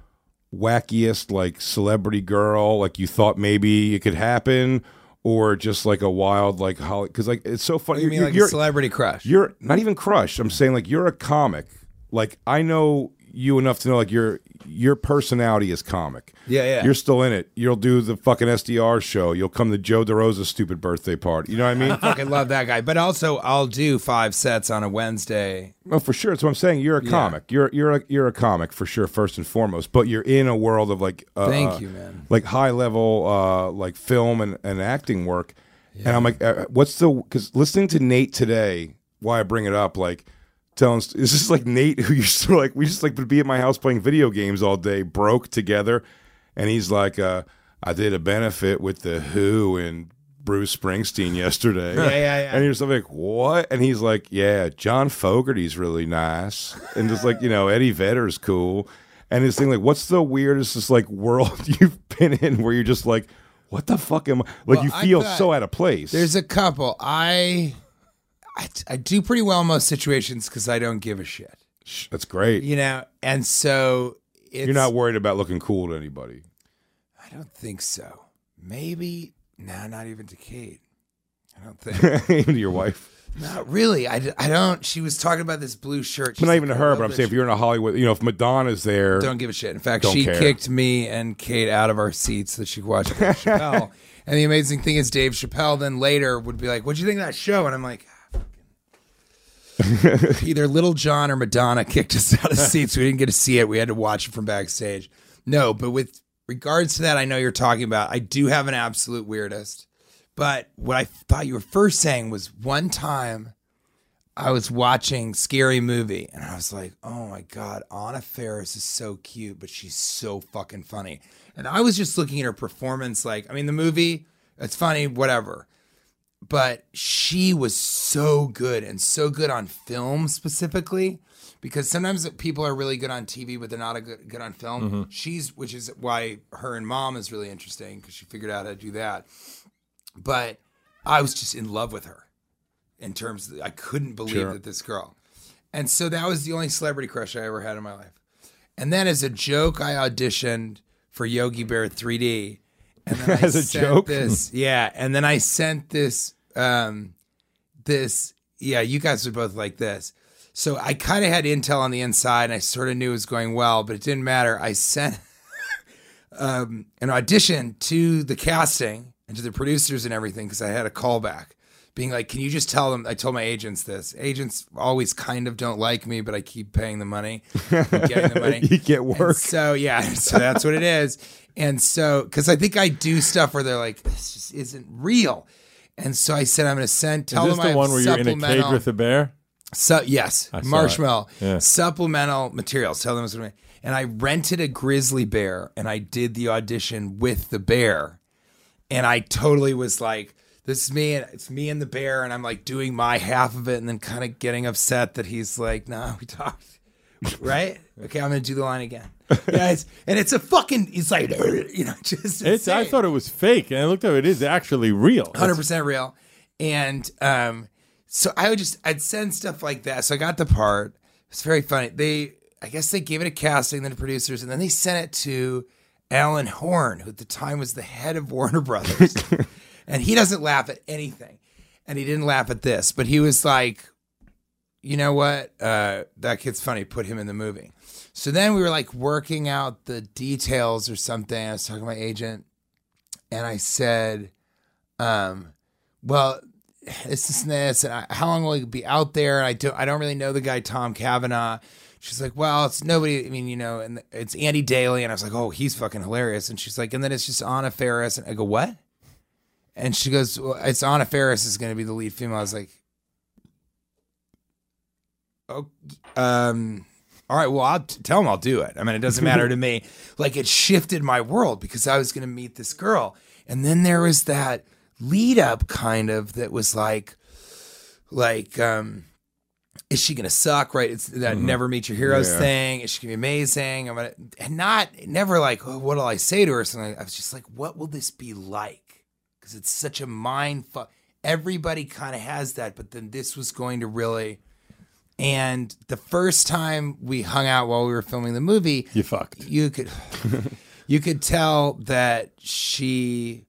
wackiest celebrity girl you thought maybe it could happen, or just a wild because it's so funny. You mean you're a celebrity crush? You're not even crushed. I'm saying you're a comic. I know you enough to know your personality is comic. Yeah. You're still in it. You'll do the fucking SDR show. You'll come to Joe DeRosa's stupid birthday party. You know what I mean? I fucking love that guy. But also, I'll do 5 sets on a Wednesday. No, for sure. That's what I'm saying. You're a comic. You're a comic for sure, first and foremost. But you're in a world of thank you, man. High level film and acting work. Yeah. And I'm because listening to Nate today, why I bring it up, telling, is this Nate who used to we just would be at my house playing video games all day, broke together, and he's like, I did a benefit with the Who and Bruce Springsteen yesterday. Yeah. And you're just like, what? And he's like, yeah, John Fogerty's really nice, and just Eddie Vedder's cool, and his thing what's the weirdest world you've been in where you're just what the fuck am I? You feel so out of place. There's a couple. I do pretty well in most situations because I don't give a shit. That's great. And so you're not worried about looking cool to anybody. I don't think so. Maybe, not even to Kate. I don't think. Even to your wife? Not really. I don't. She was talking about this blue shirt. But not even to her, but I'm saying if you're in a Hollywood, if Madonna's there. Don't give a shit. In fact, don't she care. kicked me and Kate out of our seats so that she could watch Dave Chappelle. And the amazing thing is Dave Chappelle then later would be like, what'd you think of that show? And I'm like, either Little John or Madonna kicked us out of seats. We didn't get to see it. We had to watch it from backstage. No, but with regards to that, I know you're talking about, I do have an absolute weirdest. But what I thought you were first saying was one time I was watching Scary Movie and I was like, oh my God, Anna Faris is so cute, but she's so fucking funny. And I was just looking at her performance the movie, it's funny, whatever. But she was so good and so good on film specifically, because sometimes people are really good on TV, but they're not good on film. Mm-hmm. Which is why her and Mom is really interesting because she figured out how to do that. But I was just in love with her in terms of, I couldn't believe that this girl. And so that was the only celebrity crush I ever had in my life. And then as a joke, I auditioned for Yogi Bear 3D. And then I As a sent joke? this, yeah. And then I sent this, yeah, you guys are both like this. So I kind of had intel on the inside, and I sort of knew it was going well, but it didn't matter. I sent an audition to the casting and to the producers and everything because I had a callback being like, can you just tell them? I told my agents this. Agents always kind of don't like me, but I keep paying the money, keep getting the money. You get work. And so, yeah, so that's what it is. And so, because I think I do stuff where they're like, this just isn't real. And so I said, I'm going to tell Is them this I the one have where you're in a cage supplemental- with a bear? So yes, I saw Marshmallow, it. Yeah. supplemental materials. Tell them what's going on. And I rented a grizzly bear, and I did the audition with the bear. And I totally was like, "This is me, and it's me and the bear." And I'm like doing my half of it, and then kind of getting upset that he's like, "No, we talked, right? Okay, I'm going to do the line again." Yeah, it's a fucking. It's like just. I thought it was fake, and I looked up. It is actually real. 100% real. And so I'd send stuff like that. So I got the part. It's very funny. I guess they gave it a casting, then the producers, and then they sent it to Alan Horn, who at the time was the head of Warner Brothers. And he doesn't laugh at anything. And he didn't laugh at this, but he was like, you know what? That kid's funny. Put him in the movie. So then we were like working out the details or something. I was talking to my agent, and I said, well, this and this, and how long will he be out there? And I don't really know the guy Tom Cavanaugh. She's like, well, it's nobody. I mean, and it's Andy Daly, and I was like, oh, he's fucking hilarious. And she's like, and then it's just Anna Faris, and I go, what? And she goes, well, it's Anna Faris is going to be the lead female. I was like, oh, all right, well, I'll tell him I'll do it. I mean, it doesn't matter to me. Like, it shifted my world because I was going to meet this girl, and then there was that lead up kind of that was like, is she gonna suck? Right? It's that never meet your heroes thing. Is she gonna be amazing? Never like, oh, what'll I say to her? Something. I was just like, what will this be like? Because it's such a mind fuck. Everybody kind of has that, but then this was going to really. And the first time we hung out while we were filming the movie, You fucked. you could tell that she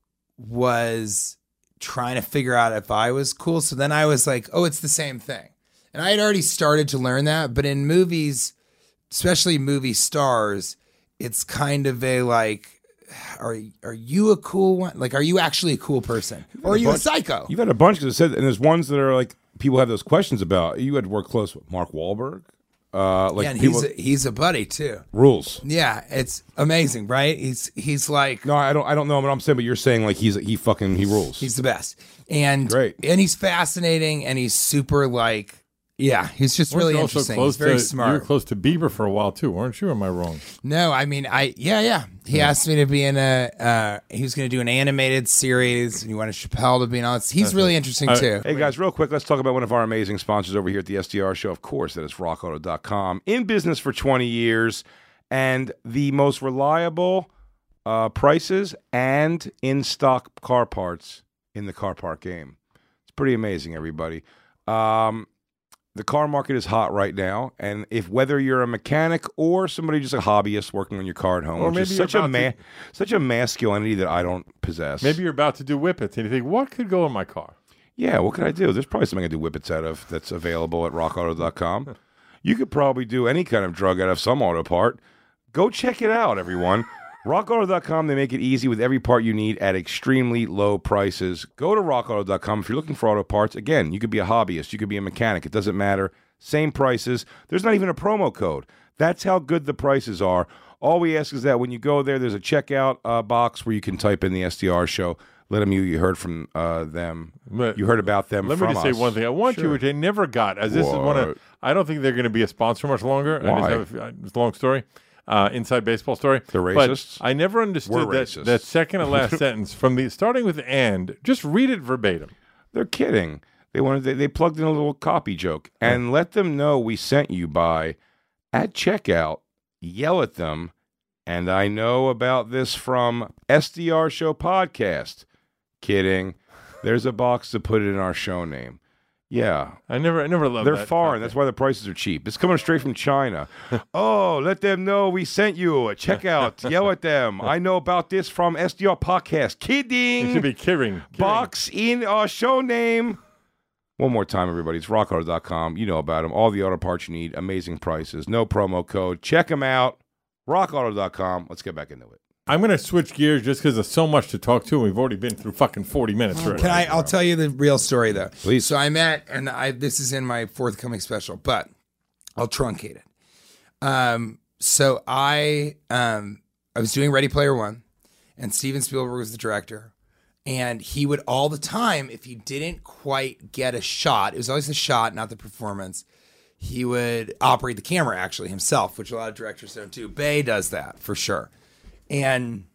was trying to figure out if I was cool. So then I was like, oh, it's the same thing. And I had already started to learn that. But in movies, especially movie stars, it's kind of a like, are you a cool one? Like, are you actually a cool person? Or are you a psycho? You've had a bunch because it said, and there's ones that are like people have those questions about. You had to work close with Mark Wahlberg. Yeah, and he's a buddy too. Rules. Yeah, it's amazing, right? He's like, No, I don't know what I'm saying, but you're saying like he rules. he's the best. And Great. And he's fascinating, and he's super like, yeah, he's just really Weren't you also interesting. close He's very to- smart. You were close to Bieber for a while too, weren't you? Or am I wrong? No, I mean, yeah. He asked me to be in he was going to do an animated series, and he wanted Chappelle to be in all this. He's really interesting too. Hey guys, real quick, let's talk about one of our amazing sponsors over here at the SDR Show. Of course, that is RockAuto.com. In business for 20 years, and the most reliable prices and in-stock car parts in the car park game. It's pretty amazing, everybody. The car market is hot right now, and whether you're a mechanic or somebody just a hobbyist working on your car at home, Or which maybe is you're such a masculinity that I don't possess. Maybe you're about to do whippets, and you think, what could go in my car? Yeah, what could I do? There's probably something I can do whippets out of that's available at rockauto.com. You could probably do any kind of drug out of some auto part. Go check it out, everyone. RockAuto.com, they make it easy with every part you need at extremely low prices. Go to RockAuto.com if you're looking for auto parts. Again, you could be a hobbyist. You could be a mechanic. It doesn't matter. Same prices. There's not even a promo code. That's how good the prices are. All we ask is that when you go there, there's a checkout box where you can type in the SDR Show. Let them know you heard from them. But you heard about them Let from me just say us. one thing. I want you, which I never got, as this is one of, I don't think they're going to be a sponsor much longer. Why? It's a long story. Inside baseball story. They're racists? But I never understood We're racist. that second to last sentence from the starting with "and." Just read it verbatim. They're kidding. They plugged in a little copy joke. And let them know we sent you by at checkout. Yell at them. And I know about this from SDR Show Podcast. Kidding. There's a box to put it in our show name. Yeah. I never loved They're that. foreign. That's why the prices are cheap. It's coming straight from China. Oh, let them know we sent you. Check out. Yell at them. I know about this from SDR Podcast. Kidding. It should be Kiring. Box in our show name. One more time, everybody. It's rockauto.com. You know about them. All the auto parts you need. Amazing prices. No promo code. Check them out. rockauto.com. Let's get back into it. I'm going to switch gears just because there's so much to talk to, and we've already been through fucking 40 minutes already. I'll tell you the real story, though. Please. So this is in my forthcoming special, but I'll truncate it. So I was doing Ready Player One, and Steven Spielberg was the director. And he would all the time, if he didn't quite get a shot, it was always the shot, not the performance, he would operate the camera actually himself, which a lot of directors don't do. Bay does that for sure. And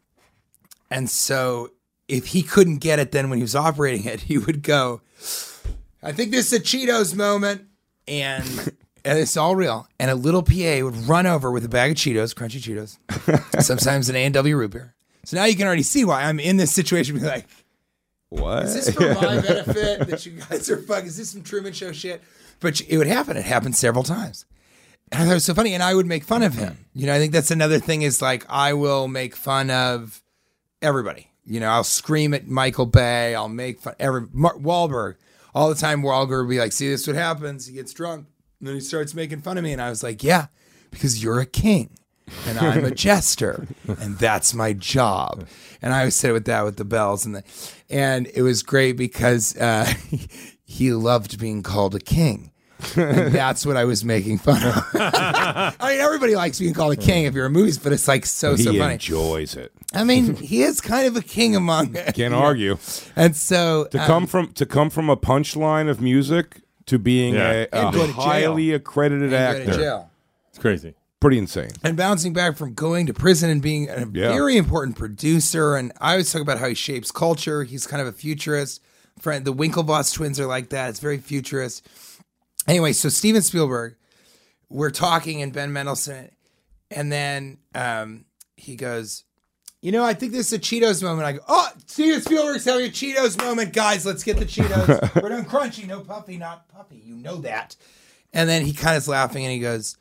so if he couldn't get it then when he was operating it, he would go, I think this is a Cheetos moment. And it's all real. And a little PA would run over with a bag of Cheetos, crunchy Cheetos, sometimes an A&W root beer. So now you can already see why I'm in this situation. Be like, what? Is this for my benefit that you guys are fucking? Is this some Truman Show shit? But it would happen. It happened several times. And I thought it was so funny. And I would make fun of him. You know, I think that's another thing is like, I will make fun of everybody. You know, I'll scream at Michael Bay. I'll make fun Wahlberg. All the time Wahlberg would be like, see, this is what happens. He gets drunk. And then he starts making fun of me. And I was like, yeah, because you're a king. And I'm a jester, and that's my job. And I always said it with the bells, and it was great because he loved being called a king, and that's what I was making fun of. I mean, everybody likes being called a king if you're in movies, but it's like so funny. He enjoys it. I mean, he is kind of a king among. Can't argue. And so to come from a punchline of music to being a highly accredited actor, it's crazy. Pretty insane. And bouncing back from going to prison and being a very important producer. And I always talk about how he shapes culture. He's kind of a futurist. The Winklevoss twins are like that. It's very futurist. Anyway, so Steven Spielberg, we're talking and Ben Mendelsohn. And then he goes, you know, I think this is a Cheetos moment. I go, oh, Steven Spielberg's having a Cheetos moment. Guys, let's get the Cheetos. We're doing crunchy, no puffy, not puppy. You know that. And then he kind of is laughing and he goes,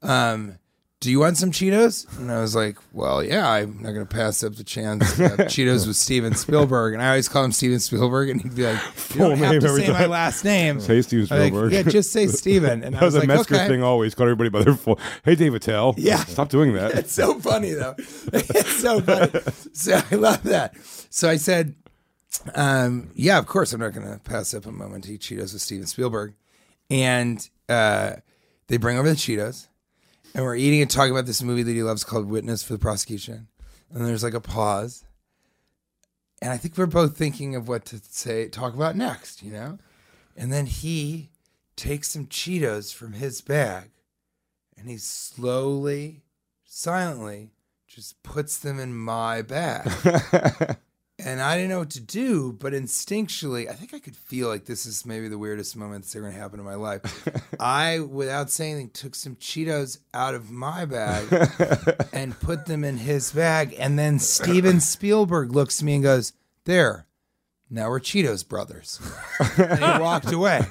do you want some Cheetos? And I was like, well, yeah, I'm not going to pass up the chance to have Cheetos with Steven Spielberg. And I always call him Steven Spielberg, and he'd be like, you don't have to say my last name. Say Steven Spielberg. Like, yeah, just say Steven. And that was a Metzger thing always. Call everybody by their full. Hey, Dave Attell. Yeah. Stop doing that. It's so funny, though. It's so funny. So I love that. So I said, yeah, of course, I'm not going to pass up a moment to eat Cheetos with Steven Spielberg. And they bring over the Cheetos. And we're eating and talking about this movie that he loves called Witness for the Prosecution. And there's like a pause. And I think we're both thinking of what to talk about next, you know? And then he takes some Cheetos from his bag and he slowly, silently just puts them in my bag. And I didn't know what to do, but instinctually, I think I could feel like this is maybe the weirdest moment that's ever going to happen in my life. I, without saying anything, took some Cheetos out of my bag and put them in his bag. And then Steven Spielberg looks at me and goes, there, now we're Cheetos brothers. And he walked away.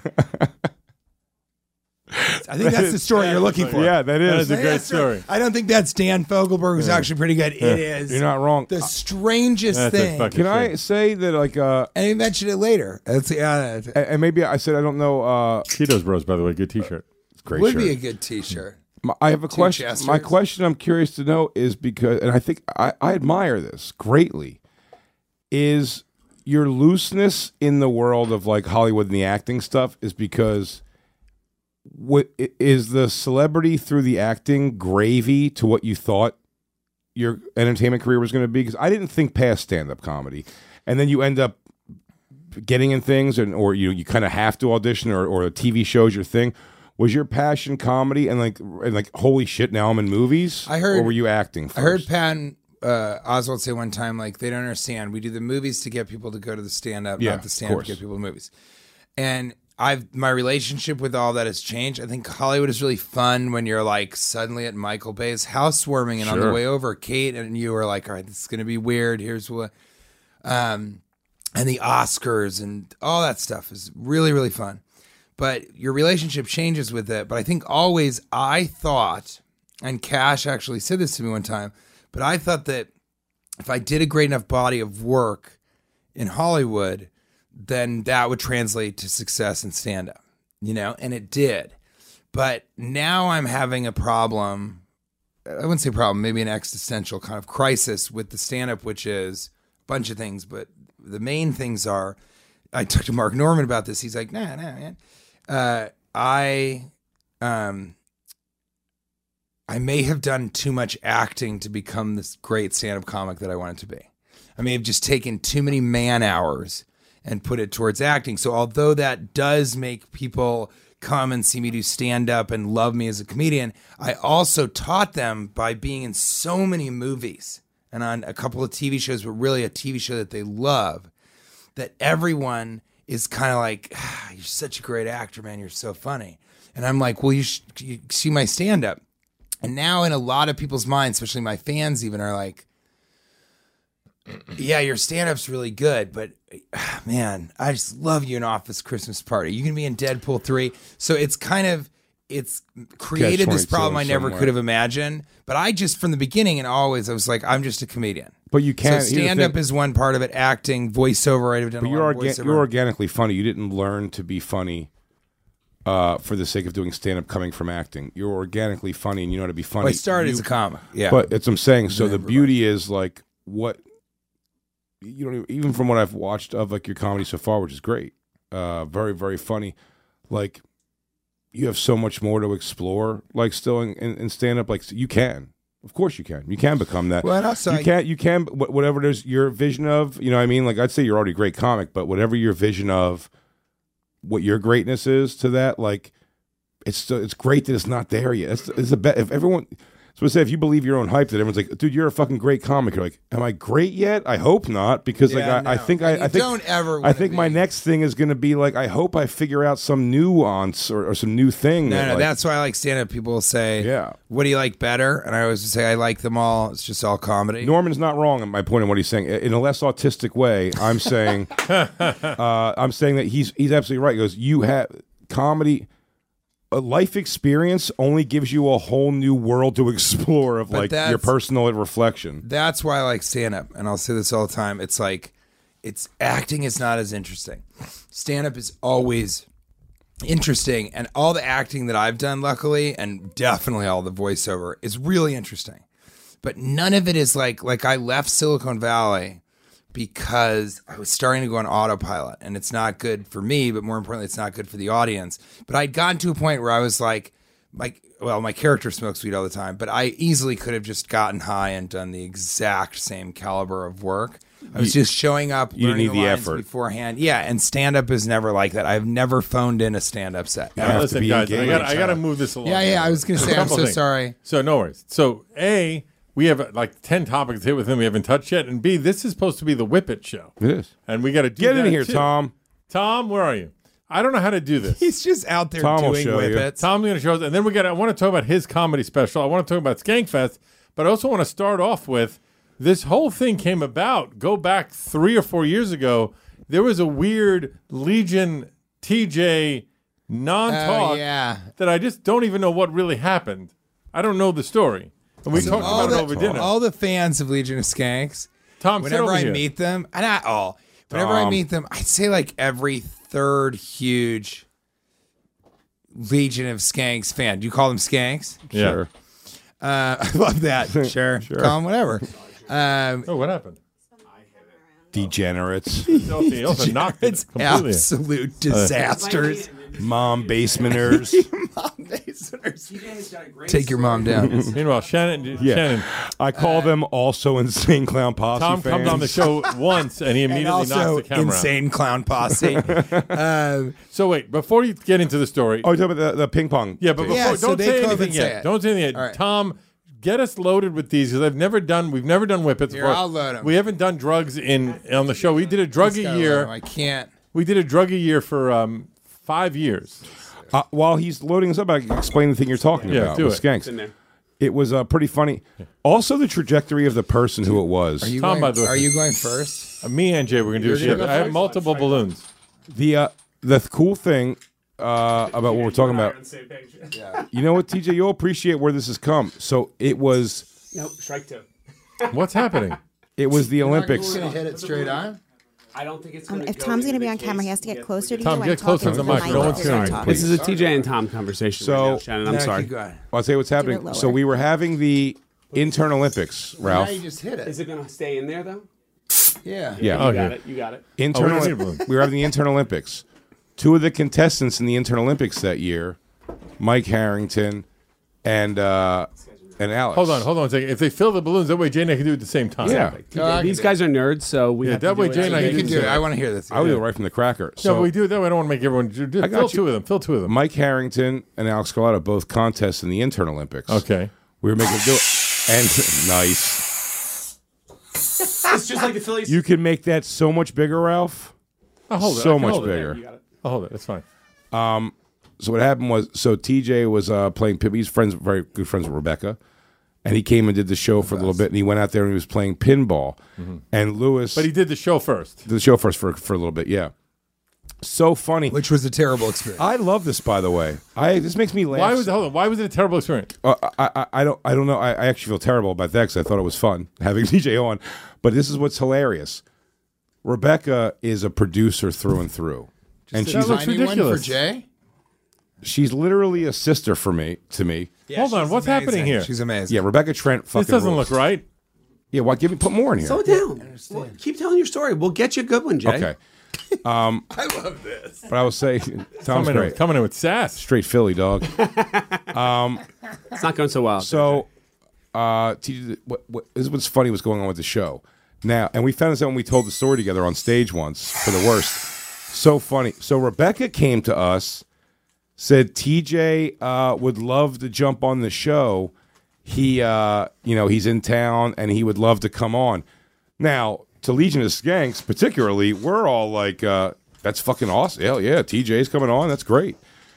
I think that's the story you're looking for. Yeah, that is a great story. I don't think that's Dan Fogelberg, who's actually pretty good. It is. You're not wrong. The strangest That's thing. Can I say that, like, and he mentioned it later. and maybe I said I don't know. Cheetos Bros, by the way, good T-shirt. It's a great Would shirt. be a good T-shirt. I have a question. Chesters. My question I'm curious to know is because, and I think I admire this greatly, is your looseness in the world of like Hollywood and the acting stuff is because. What is the celebrity through the acting gravy to what you thought your entertainment career was going to be? Because I didn't think past stand-up comedy, and then you end up getting in things, or you kind of have to audition, or a TV show's your thing. Was your passion comedy, and like holy shit, now I'm in movies? I heard, or were you acting first? I heard Patton Oswalt say one time, like, they don't understand. We do the movies to get people to go to the stand-up, not the stand-up to get people to movies. And my relationship with all that has changed. I think Hollywood is really fun when you're like suddenly at Michael Bay's housewarming and on the way over, Kate and you were like, all right, this is going to be weird. Here's what, and the Oscars and all that stuff is really, really fun. but your relationship changes with it. But I think always I thought, and Cash actually said this to me one time, but I thought that if I did a great enough body of work in Hollywood, then that would translate to success in stand-up, and it did. But now I'm having a problem. I wouldn't say problem, maybe an existential kind of crisis with the stand-up, which is a bunch of things. But the main things are, I talked to Mark Norman about this. He's like, nah, man. I may have done too much acting to become this great stand-up comic that I wanted to be. I may have just taken too many man hours and put it towards acting. So although that does make people come and see me do stand-up and love me as a comedian, I also taught them by being in so many movies and on a couple of TV shows, but really a TV show that they love, that everyone is kind of like, you're such a great actor, man. You're so funny. And I'm like, well, you see my stand-up. And now in a lot of people's minds, especially my fans even, are like, yeah, your stand-up's really good, but man, I just love you in Office Christmas Party. You can be in Deadpool 3. So it's created this problem I never could have imagined. But I just, from the beginning and always, I was like, I'm just a comedian. But you can't. So stand-up is one part of it, acting, voiceover. I've done a lot of voiceover. You're organically funny. You didn't learn to be funny for the sake of doing stand-up coming from acting. You're organically funny and you know how to be funny. Well, I started as a comic. Yeah. But that's what I'm saying. So the beauty is like what... even from what I've watched of like your comedy so far, which is great, very, very funny. Like you have so much more to explore, like still in stand up. Like you can, of course you can become that. Well, also you can, whatever it is your vision of, what I mean? Like I'd say you're already a great comic, but whatever your vision of what your greatness is to that, like it's great that it's not there yet. It's a bet if everyone. So I say, if you believe your own hype, that everyone's like, dude, you're a fucking great comic. You're like, am I great yet? I hope not, because I think my next thing is going to be like, I hope I figure out some nuance or some new thing. No, that's why I like stand-up. People will say, yeah, what do you like better? And I always say, I like them all. It's just all comedy. Norman's not wrong in my point of what he's saying. In a less autistic way, I'm saying, that he's absolutely right. He goes, you have comedy. A life experience only gives you a whole new world to explore of like your personal reflection. That's why I like stand-up, and I'll say this all the time. It's like, acting is not as interesting. Stand-up is always interesting, and all the acting that I've done, luckily, and definitely all the voiceover, is really interesting. But none of it is like I left Silicon Valley because I was starting to go on autopilot, and it's not good for me, but more importantly, it's not good for the audience. But I'd gotten to a point where I was like, my character smokes weed all the time, but I easily could have just gotten high and done the exact same caliber of work. I was just showing up, you learning need the lines effort beforehand. Yeah, and stand-up is never like that. I've never phoned in a stand-up set. Listen, guys, I got to move this along. Yeah, I was going to say, I'm so sorry. So no worries. So A, we have like 10 topics to hit with him we haven't touched yet. And B, this is supposed to be the Whip It show. It is. And we got to get in here, too. Tom. Tom, where are you? I don't know how to do this. He's just out there doing Whip It. Tom's going to show us. And then I want to talk about his comedy special. I want to talk about Skankfest. But I also want to start off with this whole thing came about. Go back 3 or 4 years ago. There was a weird Legion TJ non-talk that I just don't even know what really happened. I don't know the story. And we talked about it over dinner. All the fans of Legion of Skanks, Tom, whenever I meet them, not all, whenever I meet them, I'd say like every third huge Legion of Skanks fan. Do you call them Skanks? Yeah. Sure. I love that. Sure. Call them whatever. What happened? Degenerates. He also knocked it completely. Absolute disasters. Mom basementers. Mom basementers. Take your mom down. Meanwhile, Shannon. I call them also Insane Clown Posse Tom fans. comes on the show once and he immediately knocks the camera Insane Clown Posse. So wait, before you get into the story. Oh, you're talking about the ping pong. Yeah, but before, so don't they say come anything and say yet. it. Don't say anything yet. All right. Tom, get us loaded with these because we've never done Whip Its Here, before. I'll load 'em. We haven't done drugs on the show. We did a drug a year. I can't. We did a drug a year for 5 years. While he's loading us up, I can explain the thing you're talking about with Skanks. It was pretty funny. Also, the trajectory of the person who it was. Are you Tom, by the way. Are you going first? Me and Jay, we're going to do a shit. I have multiple balloons. The cool thing about what we're talking about. You know what, TJ? You'll appreciate where this has come. So it was. No, strike two. What's happening? It was the Olympics. We're gonna hit it straight on. I don't think it's going to If Tom's going to be on camera, he has to get closer to Tom, you. get and talk closer to into the mic. No one's as you're hearing. talking. This is a TJ and Tom conversation. So- right now, Shannon, I'm No, sorry. keep going. I'll tell you what's happening. lower. So we were having the intern Olympics, Ralph. Now you just hit Is it. it going to stay in there though? Yeah. Yeah. You got it. You got it. Intern we don't Olymp- need balloons. we were having the intern Olympics. Two of the contestants in the intern Olympics that year, Mike Harrington and Alex. Hold on a second. If they fill the balloons, that way Jay and I can do it at the same time. Yeah. I These can guys are nerds, so we Yeah, have that to way do Jay and I it. You can do it. I want to hear this. I would do it right from the cracker. No, So but we do it that way. I don't want to make everyone got fill you. two of them. Fill two of them. Mike Harrington and Alex Carlotta both contests in the intern Olympics. Okay. We were making them do it. And nice. It's just like the Phillies. You can make that so much bigger, Ralph. I'll hold it. I So can much hold it. bigger. You got it. I'll hold it. It's fine. So what happened was, so TJ was playing ping. He's very good friends with Rebecca, and he came and did the show for a little bit. And he went out there and he was playing pinball. And Lewis, But he did the show first. did the show first for a little bit. Yeah, so funny. Which was a terrible experience. I love this, by the way. This makes me laugh. Why was it a terrible experience? I don't know. I actually feel terrible about that because I thought it was fun having DJ on. But this is what's hilarious. Rebecca is a producer through and through, and that she's looks Tiny one for ridiculous. Jay. she's literally a sister to me. Hold on, she's what's happening amazing. here? She's amazing. Yeah, Rebecca Trent. Fucking This doesn't rules. look right. Yeah, why? Put more in here. Slow down. Well, keep telling your story. We'll get you a good one, Jay. Okay. I love this. But I will say, Tom's great. Coming in with sass. Straight Philly, dog. It's not going so well. So, this is what's funny what's going on with the show. Now, and we found this out when we told the story together on stage once for the worst. So funny. So Rebecca came to us, said TJ would love to jump on the show. He, he's in town and he would love to come on. Now, to Legion of Skanks particularly, we're all like, that's fucking awesome. Hell yeah, TJ's coming on. That's great.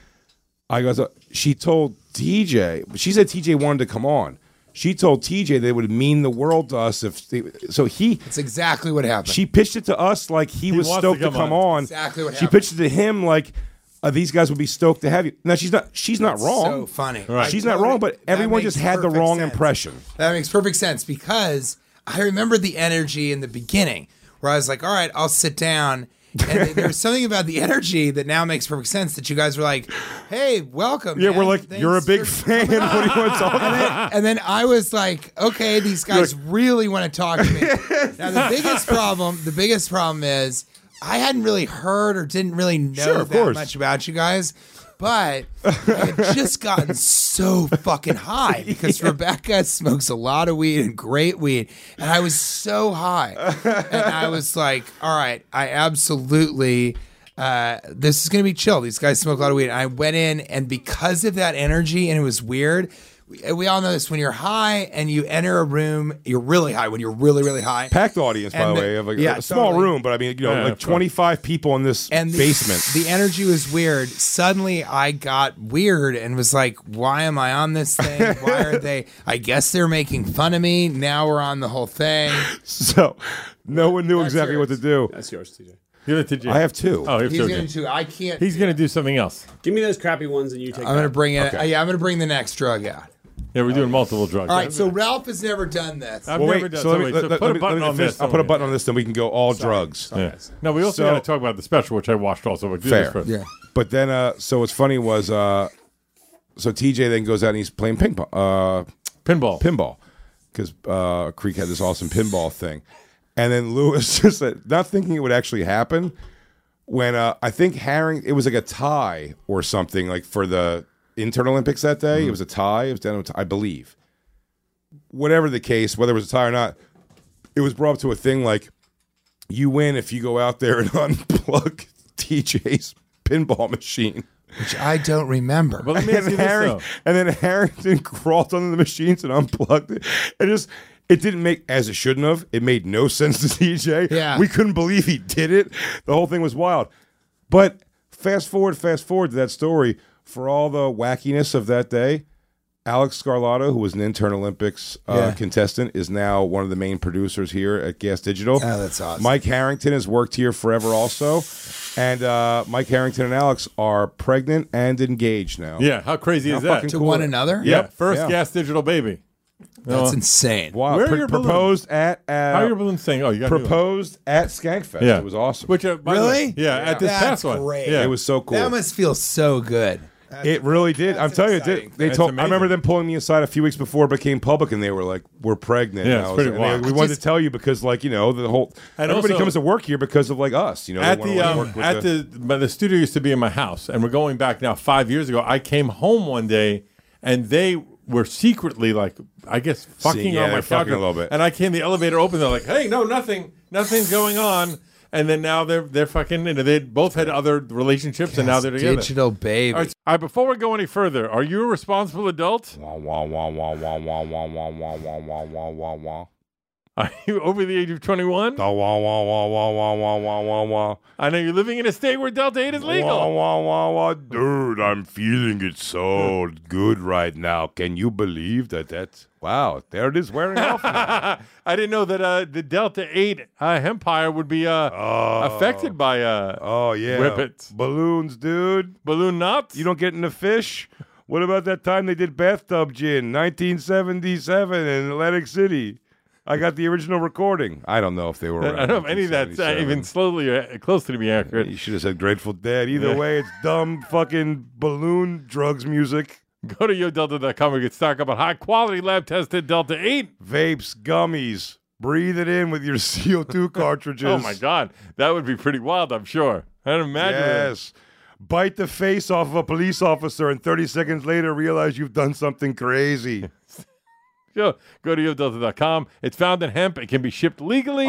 I go, she told TJ, she said TJ wanted to come on. She told TJ that it would mean the world to us if That's exactly what happened. she pitched it to us like he was wants stoked to to come come on. on. Exactly what She happened. pitched it to him like these guys would be stoked to have you. Now she's not wrong. So funny. Right. She's not wrong, but That everyone makes just had the perfect wrong sense. impression. That makes perfect sense because I remember the energy in the beginning where I was like, all right, I'll sit down. And there was something about the energy that now makes perfect sense that you guys were like, hey, welcome. Yeah, man. we're like, Thanks you're a big for fan. coming What do you want to talk about? And then I was like, okay, these guys really want to talk to me. Now the biggest problem is I hadn't really heard or didn't really know Sure, of that course. much about you guys. But I had just gotten so fucking high because Rebecca smokes a lot of weed and great weed. And I was so high. And I was like, all right, I absolutely, this is going to be chill. These guys smoke a lot of weed. And I went in, and because of that energy, and it was weird, we all know this, when you're high and you enter a room, you're really high, when you're really, really high. Packed audience, by And the the- way, of like yeah, a small totally. room, but I mean, Yeah, like of course. 25 people in this And basement. the energy was weird. Suddenly I got weird and was like, why am I on this thing? Why are they? I guess they're making fun of me. Now we're on the whole thing. So no one knew That's exactly what to do. That's yours, TJ. Give it to Jay. I have two. Oh, he's He's okay. going to, I can't. He's going to do something else. Give me those crappy ones and you take I'm going to that. bring it. Okay. Yeah, I'm going to bring the next drug out. Yeah, we're doing multiple drugs. All right, so Ralph has never done this. I've Well, never wait, done. so let me, wait, let put a me- button let me on finish. this. I'll put a button on this, then we can go all drugs. Yeah. No, we also So- got to talk about the special, which I watched also. But do Fair. this first. Yeah. But then, so what's funny was, so TJ then goes out and he's playing Pinball. pinball, because Creek had this awesome pinball thing, and then Lewis just said, not thinking it would actually happen, when I think it was like a tie or something like for the intern Olympics that day. It was a tie. It was down to a tie, I believe. Whatever the case, whether it was a tie or not, it was brought up to a thing like, you win if you go out there and unplug TJ's pinball machine. Which I don't remember. But let me ask you this, though. And then Harrington crawled under the machines and unplugged it. It didn't make, as it shouldn't have, it made no sense to TJ. Yeah. We couldn't believe he did it. The whole thing was wild. But fast forward to that story, for all the wackiness of that day, Alex Scarlato, who was an intern Olympics Yeah. contestant, is now one of the main producers here at Gas Digital. Oh, that's awesome. Mike Harrington has worked here forever also. And Mike Harrington and Alex are pregnant and engaged now. Yeah, how crazy How is that? fucking To cool. one another? Yeah, Yep. first Yeah. Gas Digital baby. That's insane. Wow. Where are your balloons? Proposed at How are your balloons saying? Oh, you got proposed at Skankfest. Yeah. It was awesome. Which by the way- Really? yeah, at this That's past one. great. Yeah. It was so cool. That must feel so good. It really did. I'm telling you, exciting. they That's told. I amazing. remember them pulling me aside a few weeks before it became public, and they were like, "We're pregnant." Yeah, And it's I was pretty like- and wild. we wanted to tell you because, like, you know, the whole And everybody also- comes to work here because of like us. You know, At they wanna, like, work with the studio used to be in my house, and we're going back now 5 years ago. I came home one day, and they were secretly like, I guess, fucking yeah, on my they're couch fucking a little bit. And I came, the elevator opened. They're like, "Hey, no, nothing's going on." And then now they're fucking. You know, they both had other relationships, and now they're together. Digital baby. All right, before we go any further, are you a responsible adult? Wah, wah, wah, wah, wah, wah, wah, wah, wah, wah, wah, wah, wah, wah. Are you over the age of 21? Wah, wah, wah, wah, wah, wah, wah, wah, wah, wah. I know you're living in a state where Delta 8 is Wah, legal. wah, wah, wah. Dude, I'm feeling it so good right now. Can you believe that? That's wow. There it is wearing off now. I didn't know that the Delta 8 Empire would be affected by Oh yeah, Whippets. balloons, dude. balloon knots. You don't get in the fish. What about that time they did bathtub gin, 1977 in Atlantic City? I got the original recording. I don't know if they were. I don't know if any of that's even slowly close to be accurate. You should have said Grateful Dead. Either Yeah. way, it's dumb fucking balloon drugs music. Go to yodelta.com and get stock up on high quality lab tested Delta 8. Vapes, gummies. Breathe it in with your CO2 cartridges. Oh my God, that would be pretty wild. I'm sure. I'd imagine. it. Yes. Bite the face off of a police officer and 30 seconds later realize you've done something crazy. Go to yodelta.com. It's found in hemp. It can be shipped legally.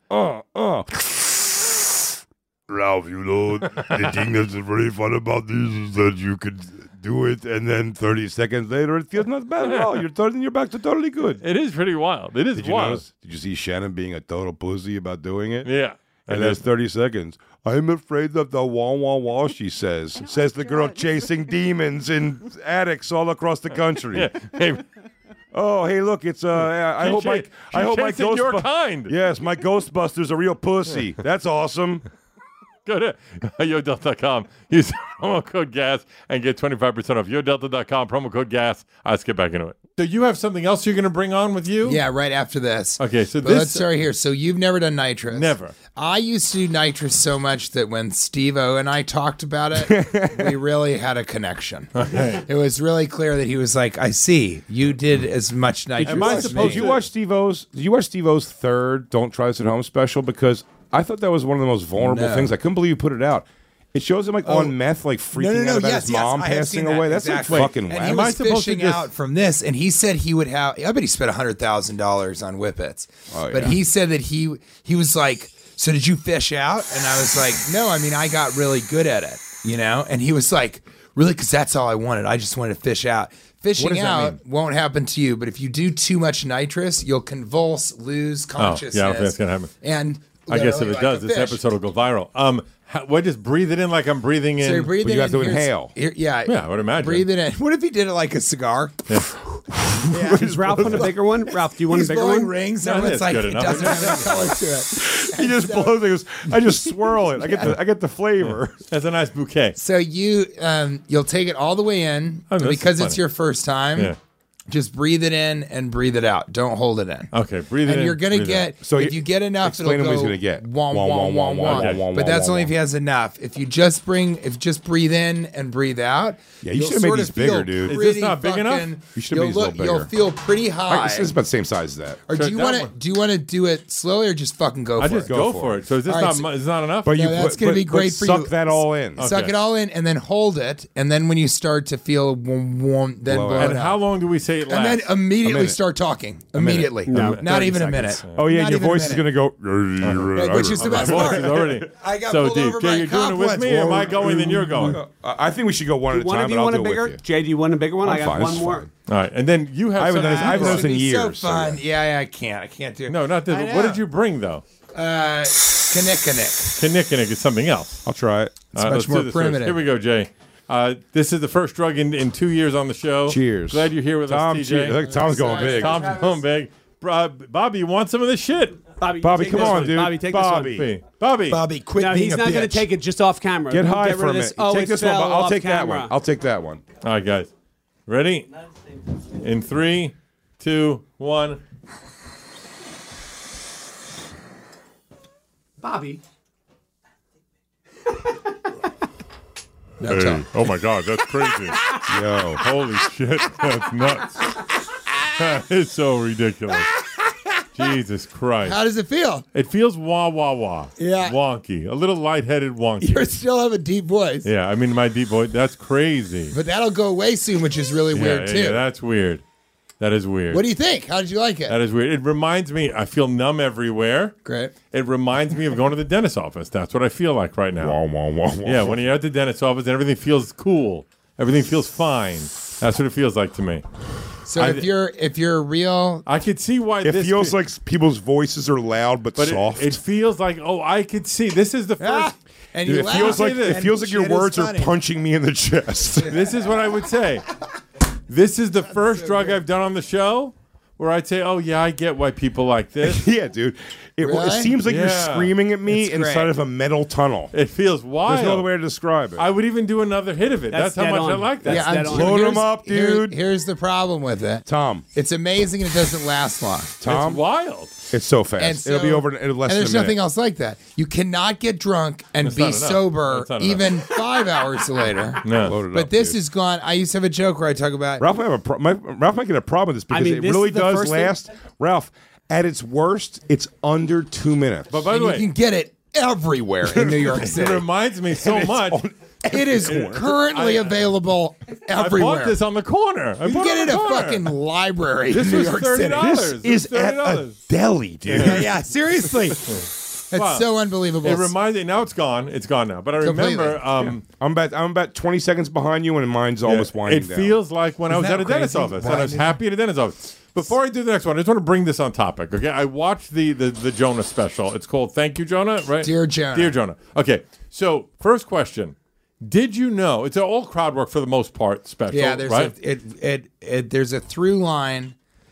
Ralph, you know, the thing that's very fun about this is that you could do it and then 30 seconds later it feels not bad at all. You're turning your back to totally good. It is pretty wild. It is Did you wild. notice? Did you see Shannon being a total pussy about doing it? Yeah. And there's 30 seconds. I'm afraid of the wah wah wah, she says. Says the girl chasing demons in attics all across the country. Yeah. Hey, Oh, hey, look, it's I hope my chasing your Ghostbusters. kind. Yes, my Ghostbuster's a real pussy. That's awesome. Go to yodelta.com. Use promo code GAS and get 25% off. Yodelta.com, promo code GAS. Let's get back into it. So you have something else you're going to bring on with you? Yeah, right after this. Okay, so But this... let's start here. So you've never done nitrous? Never. I used to do nitrous so much that when Steve-O and I talked about it, we really had a connection. It was really clear that he was like, I see, you did as much nitrous Am I as supposed me. Did you watch Steve-O's third Don't Try This at Home special? Because I thought that was one of the most vulnerable No. things. I couldn't believe you put it out. It shows him like on meth, like freaking out about his mom I have passing seen that, away. That's exactly. like fucking And wow. he Am I was supposed to fishing just- out from this, and he said he would have. I bet he spent $100,000 on Whippets. Oh, But yeah. he said that he was like, "So did you fish out?" And I was like, "No, I mean I got really good at it, you know." And he was like, "Really? Because that's all I wanted. I just wanted to fish out." Fishing does that out won't happen to you, but if you do too much nitrous, you'll convulse, lose consciousness. I don't think that's gonna happen. And I guess if literally it like does, a this fish. episode will go viral. What, just breathe it in like I'm breathing in? So you're breathing But you in, have to here's- inhale. Yeah, I would imagine. Breathe it in. What if he did it like a cigar? Is Ralph want a bigger one? Ralph, do you want He's a bigger blowing one? rings. No, Everyone's that's like, good it enough. doesn't have any color to it. He just blows. He goes, I just swirl it. I get the flavor. That's a nice bouquet. So you'll take it all the way in Oh, this is because it's funny. your first time. Yeah. Just breathe it in and breathe it out. Don't hold it in. Okay, breathe it And in. you're gonna breathe it out. get So if you- you get enough, explain it'll him what go he's gonna get. Wah, wah, wah, wah, wah. Okay. But that's wah, only wah. if he has enough. If you just breathe in and breathe out. Yeah, you you'll should've made sort these of feel bigger, dude. Is this pretty not big enough? fucking- You should've made these a little You'll bigger. feel pretty high. This is about the same size as that. Or do Check you that want one. to do it slowly or just fucking go I for just it? go for for it. it. So is this All right, not so- is not enough? But No, that's gonna be great for suck you. that all in. Suck Okay. it all in and then hold it, and then when you start to feel warm, then Blow blow it it And out. how long do we say it lasts? And then immediately minute. start talking. minute. Immediately. No, Not 30 even a seconds. minute. Oh yeah, Not and your even a voice is minute. gonna go. Which is the My best voice part. is already I got so pulled deep. over by Jay, a you're doing cop it with once. me, or am I going? Then you're going. All I think we should go one at a One time. of you but I'll want a do it bigger? with you. Jay, do you want a bigger one? I'm I got fine, one it's more. fine. right, and then you have. I haven't done something- this- I haven't done This this in would be years, So so fun. Yeah, I can't do it. No, not this. I What know. did you bring though? Kinnikinnick. Kinnikinnick is something else. I'll try it. It's All right, much let's do more this first. primitive. Here we go, Jay. This is the first drug in 2 years on the show. Cheers. Glad you're here with Tom, us, TJ. cheers. Look, Tom's going big. Tom's going big. Bobby, you want some of this shit? Bobby, Bobby, take come this on, one. dude. Bobby, take Bobby. this Bobby. Bobby, quit one. No, being he's a not going to bitch. take it just off camera. Get high rid for a of minute. this. Oh, Take it this one. fell I'll off take that camera. one. I'll take that one. All right, guys. Ready? In 3, 2, 1. Bobby. No, Tom. Oh my God, that's crazy. Yo. Holy shit, that's nuts. It's so ridiculous. Jesus Christ. How does it feel? It feels wah, wah, wah. Yeah. Wonky. A little lightheaded wonky. You still have a deep voice. Yeah, I mean, my deep voice, that's crazy. But that'll go away soon, which is really weird, too. Yeah, that's weird. That is weird. What do you think? How did you like it? That is weird. It reminds me, I feel numb everywhere. Great. It reminds me of going to the dentist's office. That's what I feel like right now. Wah, wah, wah, wah. Yeah, when you're at the dentist's office and everything feels cool. Everything feels fine. That's what it feels like to me. So if you're real, I could see why It this feels like people's voices are loud but soft. It feels like, I could see. This is the first. and Dude, you it laugh, feels like and your shit is words are funny. punching me in the chest. This is what I would say. This is the first drug I've done on the show where I'd say, oh, yeah, I get why people like this. Yeah, dude. It Really? seems like you're Yeah. screaming at me It's inside great. of a metal tunnel. It feels wild. There's no other way to describe it. I would even do another hit of it. That's how dead much I on. like that. That's I'm dead on. Load here's- 'em up, dude. Here's the problem with it. Tom, It's amazing and it doesn't last long. Tom, It's wild. it's so fast. And so- It'll be over in less and than there's a nothing minute. else like that. You cannot get drunk and That's be not enough. sober That's not enough. even 5 hours later. No. Load it But up, this dude. is gone. I used to have a joke where I talk about Ralph might get a problem with this because mean, it this really is the does first thing- last. Ralph, at its worst, it's under 2 minutes. But by and the you way, can get it everywhere in New York it City. reminds me so much. It is currently available I everywhere. bought this on the corner. you can get it at a fucking library This in New was York $30. City. This is It's at a $30. deli, dude. Yeah, seriously. It's Wow. so unbelievable. It reminds me. Now it's gone. It's gone now. But I remember. Completely. I'm about 20 seconds behind you, and mine's almost winding it down. feels like when I Isn't was at that a dentist's crazy? office, and I was Winding happy at a dentist's office. Before I do the next one, I just want to bring this on topic. Okay, I watched the Jonah special. It's called "Thank You, Jonah." Right? Dear Jonah. Dear Jonah. Okay, so first question: did you know it's an all crowd work for the most part special? Yeah, there's right. there's a through line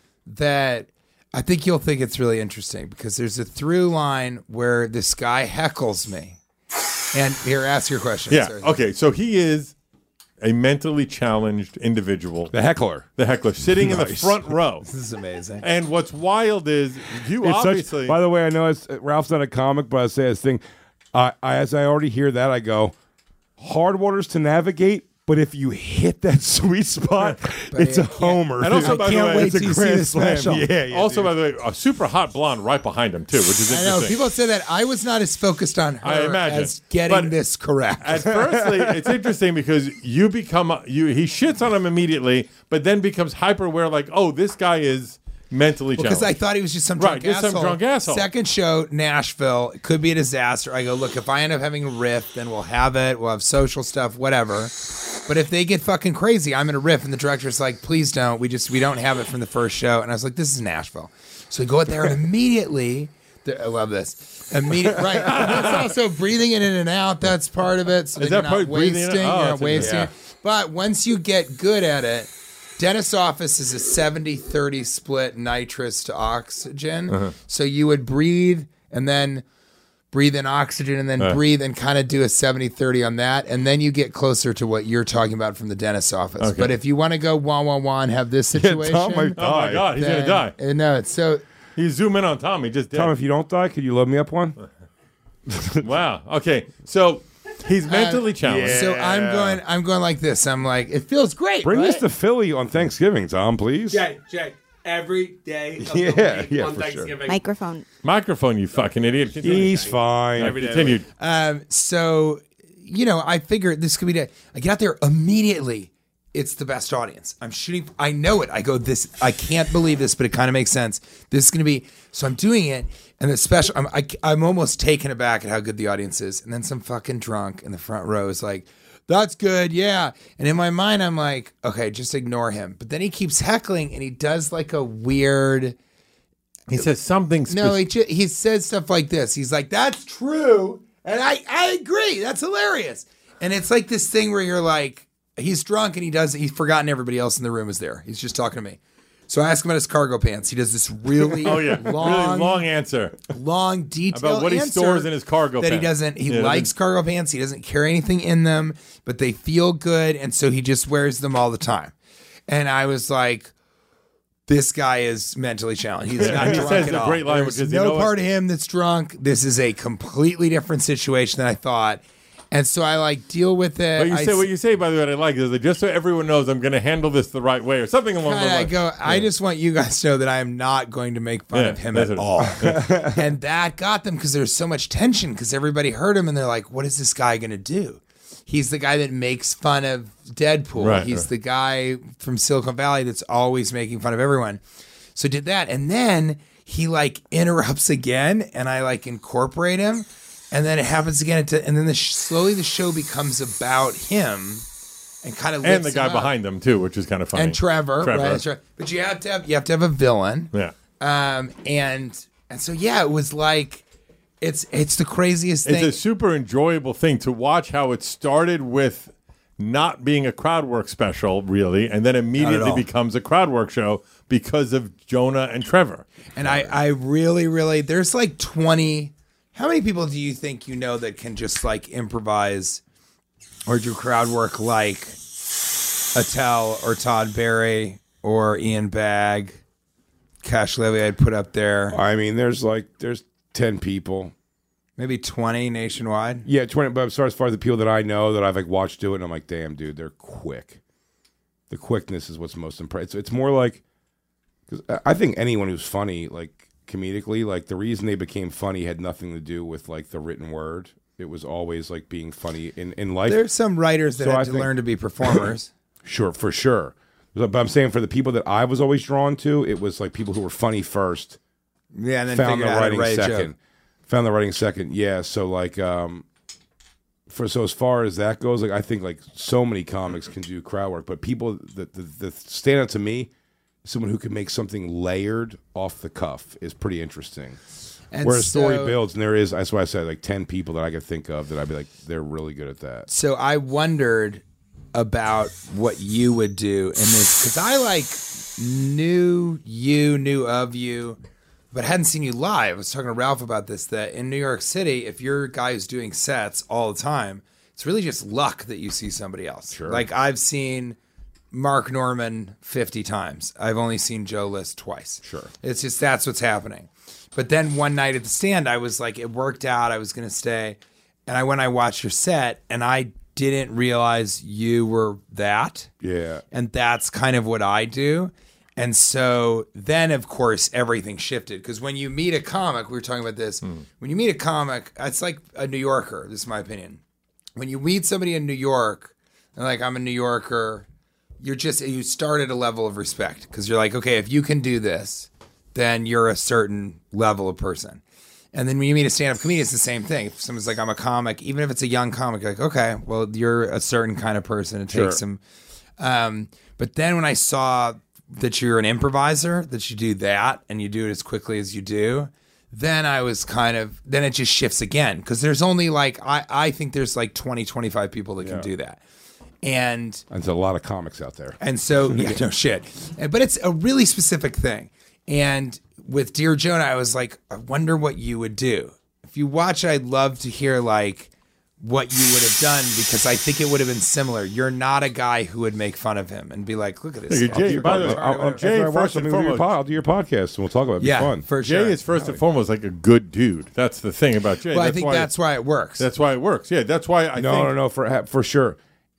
that I think you'll think it's really interesting because there's a through line where this guy heckles me. And here, ask your question. Yeah. Sorry. Okay. So he is a mentally challenged individual, the heckler. the heckler, sitting in the Nice. front row. This is amazing. And what's wild is you It's obviously. such, by the way, I know Ralph's not a comic, but I say this thing. As I already hear that, I go, hard waters to navigate, but if you hit that sweet spot, it's a homer. And also, dude. by the way, it's a grand slam. Yeah, also, dude. by the way, a super hot blonde right behind him too, which is I interesting. know people say that I was not as focused on her I imagine. as getting But this correct. At firstly, it's interesting because he shits on him immediately, but then becomes hyper aware, like, oh, this guy is mentally challenged. Because I thought he was just some Right, drunk just some asshole. drunk asshole. Second show, Nashville. It could be a disaster. I go, look, if I end up having a riff, then we'll have it. We'll have social stuff, whatever. But if they get fucking crazy, I'm in a riff, and the director's like, please don't. We don't have it from the first show. And I was like, this is Nashville. So we go out there and immediately. I love this. Right. That's also breathing in and out. That's part of it. So Is that that you're part not breathing in? wasting. Oh, You're that's not wasting. interesting. But once you get good at it, dentist's office is a 70-30 split nitrous to oxygen. So you would breathe and then breathe in oxygen and then breathe and kind of do a 70-30 on that. And then you get closer to what you're talking about from the dentist's office. Okay. But if you want to go wah, wah, wah and have this situation. Tom might oh my die. God, he's gonna die. No, it's so. He's zoom in on Tom. He just did. Tom, if you don't die, could you load me up one? Wow. Okay. So he's mentally challenged. So I'm going like this. I'm like, it feels great. Bring right? this to Philly on Thanksgiving, Tom, please. Jay, every day of Yeah, the week yeah, on for sure. Thanksgiving. Microphone. Microphone, you fucking idiot. Continue. He's fine. Continued. So, I figured this could be I get out there immediately. It's the best audience. I'm shooting. I know it. I go, I can't believe this, but it kind of makes sense. This is going to be, so I'm doing it. And the special, I'm almost taken aback at how good the audience is. And then some fucking drunk in the front row is like, that's good. Yeah. And in my mind, I'm like, okay, just ignore him. But then he keeps heckling and he does like a weird. He says something No, he says stuff like this. He's like, that's true. And I agree. That's hilarious. And it's like this thing where you're like, he's drunk and he's forgotten everybody else in the room is there. He's just talking to me. So I ask him about his cargo pants. He does this really really long answer. Long, detailed about what he answer stores in his cargo that pants. he doesn't. He likes cargo pants. He doesn't carry anything in them, but they feel good, and so he just wears them all the time. And I was like, this guy is mentally challenged. He's not he drunk says at the all. great line, There's which is, you no know part what? of him that's drunk. This is a completely different situation than I thought. And so I like deal with it. But what you say, by the way, what I like is that just so everyone knows I'm going to handle this the right way or something along those lines. I just want you guys to know that I am not going to make fun of him at all. And that got them because there's so much tension because everybody heard him and they're like, what is this guy going to do? He's the guy that makes fun of Deadpool. Right, He's right. the guy from Silicon Valley that's always making fun of everyone. So did that. And then he like interrupts again and I like incorporate him. And then it happens again. And then slowly the show becomes about him and kind of And the lifts guy him up. behind them, too, which is kind of funny. And Trevor. Right? That's right. But you have to have a villain. Yeah. And so yeah, it was like it's the craziest It's thing. a super enjoyable thing to watch how it started with not being a crowd work special, really, and then immediately all. becomes a crowd work show because of Jonah and Trevor. And I really there's like 20. How many people do you think you know that can just like improvise or do crowd work like Attell or Todd Barry or Ian Bagg, Cash Levy I'd put up there. I mean, there's 10 people. Maybe 20 nationwide. Yeah, 20. But as far as the people that I know that I've like watched do it, and I'm like, damn, dude, they're quick. The quickness is what's most impressive. It's more like, because I think anyone who's funny, like comedically, like the reason they became funny had nothing to do with like the written word. It was always like being funny in life. There's some writers that So I had to think- learn to be performers. Sure, for sure. But I'm saying for the people that I was always drawn to, it was like people who were funny first. Yeah, and then found the figured out how to writing write a second. joke. Found the writing second. Yeah. So like, so as far as that goes, like I think like so many comics can do crowd work, but people that stand out to me, someone who can make something layered off the cuff is pretty interesting. And Where a story so- builds, and there is, that's why I said like 10 people that I could think of that I'd be like, they're really good at that. So I wondered about what you would do in this because I like knew of you, but hadn't seen you live. I was talking to Ralph about this, that in New York City, if you're a guy who's doing sets all the time, it's really just luck that you see somebody else. Sure. Like I've seen Mark Norman 50 times. I've only seen Joe List twice. Sure. It's just that's what's happening. But then one night at the stand, I was like, it worked out. I was going to stay. And I watched your set and I didn't realize you were that. Yeah. And that's kind of what I do. And so then, of course, everything shifted. Because when you meet a comic, we were talking about this, when you meet a comic, it's like a New Yorker. This is my opinion. When you meet somebody in New York, and like I'm a New Yorker, you start at a level of respect. Because you're like, okay, if you can do this, then you're a certain level of person. And then when you meet a stand-up comedian, it's the same thing. If someone's like, I'm a comic, even if it's a young comic, you're like, okay, well, you're a certain kind of person. It takes some. But then when I saw that you're an improviser, that you do that, and you do it as quickly as you do, then I was then it just shifts again. Because there's only like, I think there's like 20, 25 people that can do that. And there's a lot of comics out there. And so, yeah, no shit. But it's a really specific thing. And with Dear Jonah, I was like, I wonder what you would do. If you watch, I'd love to hear like what you would have done because I think it would have been similar. You're not a guy who would make fun of him and be like, look at this. Look at Jay, by the way, Jay, first and foremost, I'll do your podcast and we'll talk about it. It'll be fun. For sure. Jay is first and foremost like a good dude. That's the thing about Jay. Well, I think that's why it works. That's why it works. Yeah, that's why I think. No, for sure.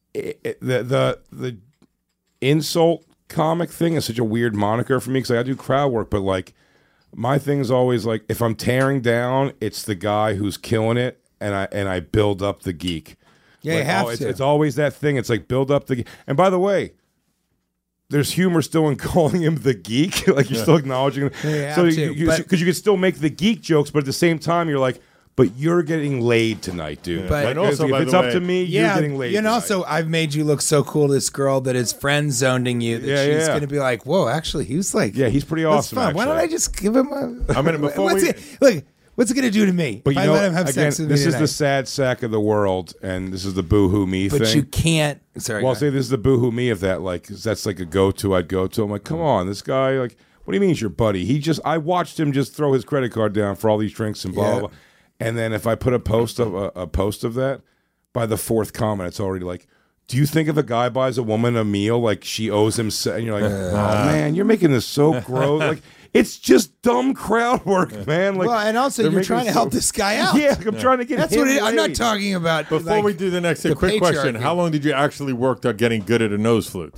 The insult comic thing is such a weird moniker for me because I do crowd work, but like my thing is always like if I'm tearing down, it's the guy who's killing it, and I build up the geek. Yeah, like, you have to. It's always that thing. It's like build up the geek. And by the way, there's humor still in calling him the geek. Like you're still acknowledging him. Yeah, you so have to, because you can still make the geek jokes, but at the same time you're like, but you're getting laid tonight, dude. But- Like, And also, if by it's the up way- to me, you're getting laid. And tonight. also, I've made you look so cool to this girl that is friend zoning you that Yeah, she's yeah. going to be like, whoa, actually, he was like, Yeah, he's pretty that's awesome, fun. Why don't actually. I just give him a. I mean, before What's we- it- look, What's it gonna do to me? But if you I know, let him have again, sex with this me is tonight? the sad sack of the world, and this is the boo-hoo me But thing. you can't. Sorry. Well, I'll go say ahead. this is the boo-hoo me of that. Like, 'cause that's like a go-to I'd go to. I'm like, come on, this guy. Like, what do you mean he's your buddy? I watched him just throw his credit card down for all these drinks and blah Yeah. blah blah. And then if I put a post of that, by the fourth comment, it's already like, do you think if a guy buys a woman a meal, like she owes him? And you're like, oh man, you're making this so gross. Like, it's just dumb crowd work, man. Like, Well, and also they're you're making trying to it help so- this guy out. Yeah, I'm trying to get. That's him what I'm not laid. talking about. Before like, we do the next, the a quick question: patriarchy. how long did you actually work on getting good at a nose flute?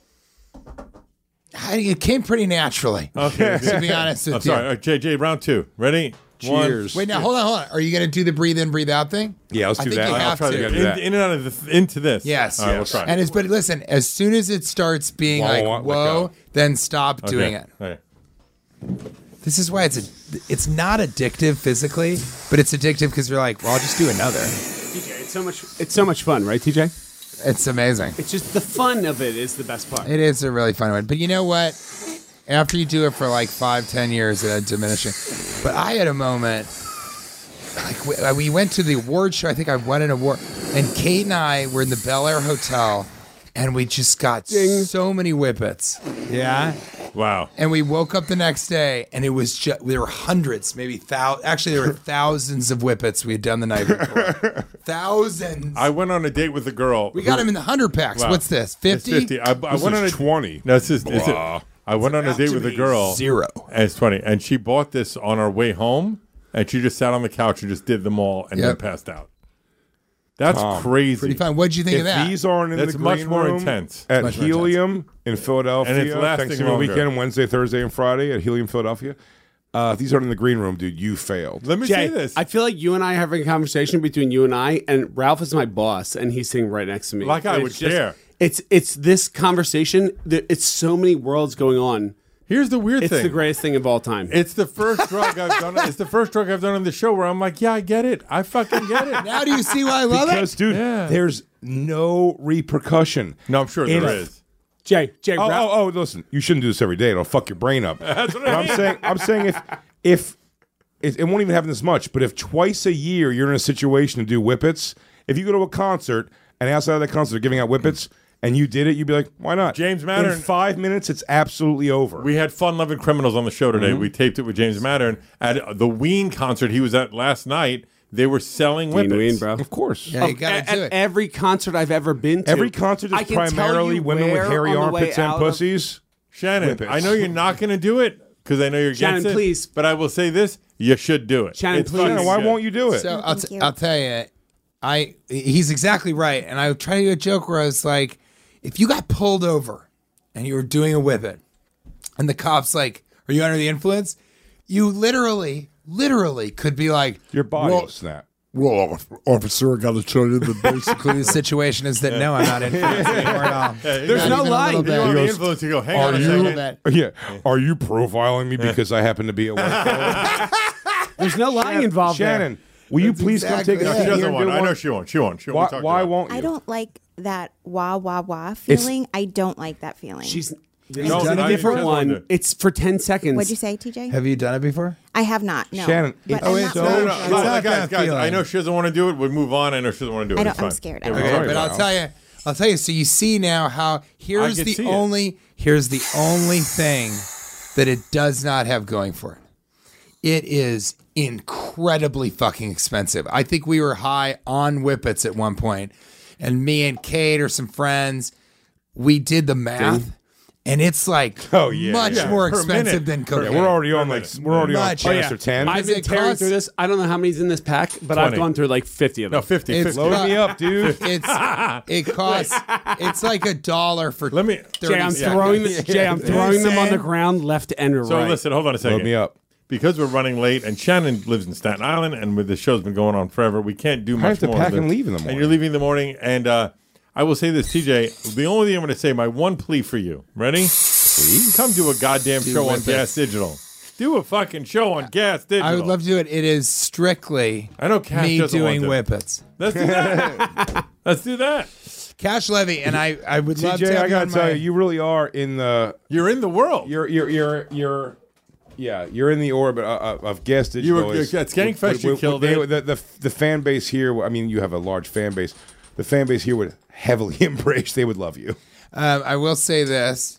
It came pretty naturally. Okay, To be honest with I'm you. sorry. All right, JJ, round 2. Ready? Cheers. Wait, now hold on. Are you going to do the breathe in, breathe out thing? Yeah, let's I do think that. you I'll have try to. to do In, that. in and out of into this. Yes. All right, yes. we'll try. And but listen, as soon as it starts being Whoa, like let whoa, go. then stop Okay. doing it. All right. This is why it's not addictive physically, but it's addictive because you're like, well, I'll just do another. TJ, it's so much fun, right, TJ? It's amazing. It's just the fun of it is the best part. It is a really fun one. But you know what? After you do it for like 5-10 years, it had diminishing. But I had a moment. Like we went to the award show. I think I won an award, and Kate and I were in the Bel Air Hotel, and we just got so many whippets. Yeah. Wow. And we woke up the next day, and it was just there were hundreds, maybe thousands. Actually, there were thousands of whippets we had done the night before. Thousands. I went on a date with a girl. We got them in the 100 packs. Wow. What's this? It's 50? 50. I This went on a is 20. No, it's just, Blah. I went on a date to with a be girl. 0. And it's 20. And she bought this on our way home, and she just sat on the couch and just did them all and then Yep. passed out. That's Tom, crazy. Pretty fun. What'd you think If of that? these aren't in That's the much green more room intense. at Much more Helium in Philadelphia, And it's lasting Thanksgiving longer. weekend, Wednesday, Thursday, and Friday at Helium, Philadelphia. If these aren't in the green room, dude, you failed. Let me Jay, say this. I feel like you and I are having a conversation between you and I, and Ralph is my boss, and he's sitting right next to me. Like I And would it's just- care. It's this conversation. It's so many worlds going on. Here's the weird It's thing. the greatest thing of all time. It's the first drug I've done. It's the first drug I've done on the show where I'm like, yeah, I get it. I fucking get it. Now do you see why I love Because, it? dude, Yeah. there's no repercussion. No, I'm sure In there a- is. Jay, Ralph, Listen, you shouldn't do this every day. It'll fuck your brain up. I'm saying if it won't even happen this much, but if twice a year you're in a situation to do whippets, if you go to a concert and outside of that concert they're giving out whippets and you did it, you'd be like, why not? James Mattern- In 5 minutes, it's absolutely over. We had Fun Loving Criminals on the show today. Mm-hmm. We taped it with James Mattern. At the Ween concert he was at last night, they were selling Dean whippets. Ween, bro. Of course. Yeah, you gotta At do it. every concert I've ever been to, Every concert I is can tell primarily you women with where hairy on the way armpits and out of- pussies. Shannon, Whippets. I know you're not going to do it because I know you're Shannon, against it. please. But I will say this: you should do it. Shannon, It's please. fucking Shannon, why good. won't you do it? So Thank you. I'll tell you, he's exactly right. And I tried to do a joke where I was like, if you got pulled over and you were doing a whippet, and the cop's like, "Are you under the influence?" You literally could be like, Your body well, will snap. Well, officer, I got to tell you that basically the situation is that no, I'm not influenced anymore at all. There's Not no even a line. little You're on bit. the influence. You go, hang Are on a you- second. Yeah. Are you profiling me because I happen to be a white girl? There's no lying involved there. Shannon, will you That's please exactly come take a it. She seat here doesn't and want. do I know one? she won't. She won't. She Why, won't. why won't you? I don't like that wah wah wah feeling. I don't like that feeling. She's No, done no, a you different just one. wanted to- It's for 10 seconds. What'd you say, TJ? Have you done it before? I have not. No. Shannon, But it's I'm so- not No, no, really no, sure. It's not guys, that feeling. I know she doesn't want to do it. We'll move on. I know she doesn't want to do it. I don't, It's fine. I'm scared. I Okay. don't Okay, Right, but wow. I'll tell you. So you see now how here's could the see it. only thing that it does not have going for it. It is incredibly fucking expensive. I think we were high on whippets at one point, and me and Kate or some friends, we did the math, and it's like much more per expensive minute. than Yeah, cocaine. we're already on we're already on Much. chance Oh, yeah. or 10. I've been it tearing costs- through this. I don't know how many's in this pack, but 20. I've gone through like 50 of them. No, 50. It's 50. Load me up, dude. It costs. It's like $1 for. Let me- 30 Jay, I'm seconds. throwing this. Jay, I'm You know throwing what I'm them on the saying? ground, left and So right. listen, hold on a second. Load me up. Because we're running late, and Shannon lives in Staten Island, and with the show's been going on forever, we can't do I much have to more. pack of this. and leave in the morning. And you're leaving in the morning, and I will say this, TJ. The only thing I'm going to say, my one plea for you. Ready? Please come do a goddamn show on whippets. Gas Digital. Do a fucking show on Gas Digital. I would love to do it. It is strictly I know Cash me doesn't doing want to. whippets. Let's do that. Let's do that. Cash Levy, and I would love to TJ, have I gotta on tell my- you, you really are in the. You're in the world. You're Yeah, you're in the orbit of Gas Digital. At Skating Fest, you killed it. The fan base here, I mean, you have a large fan base. The fan base here would heavily embrace. They would love you. I will say this,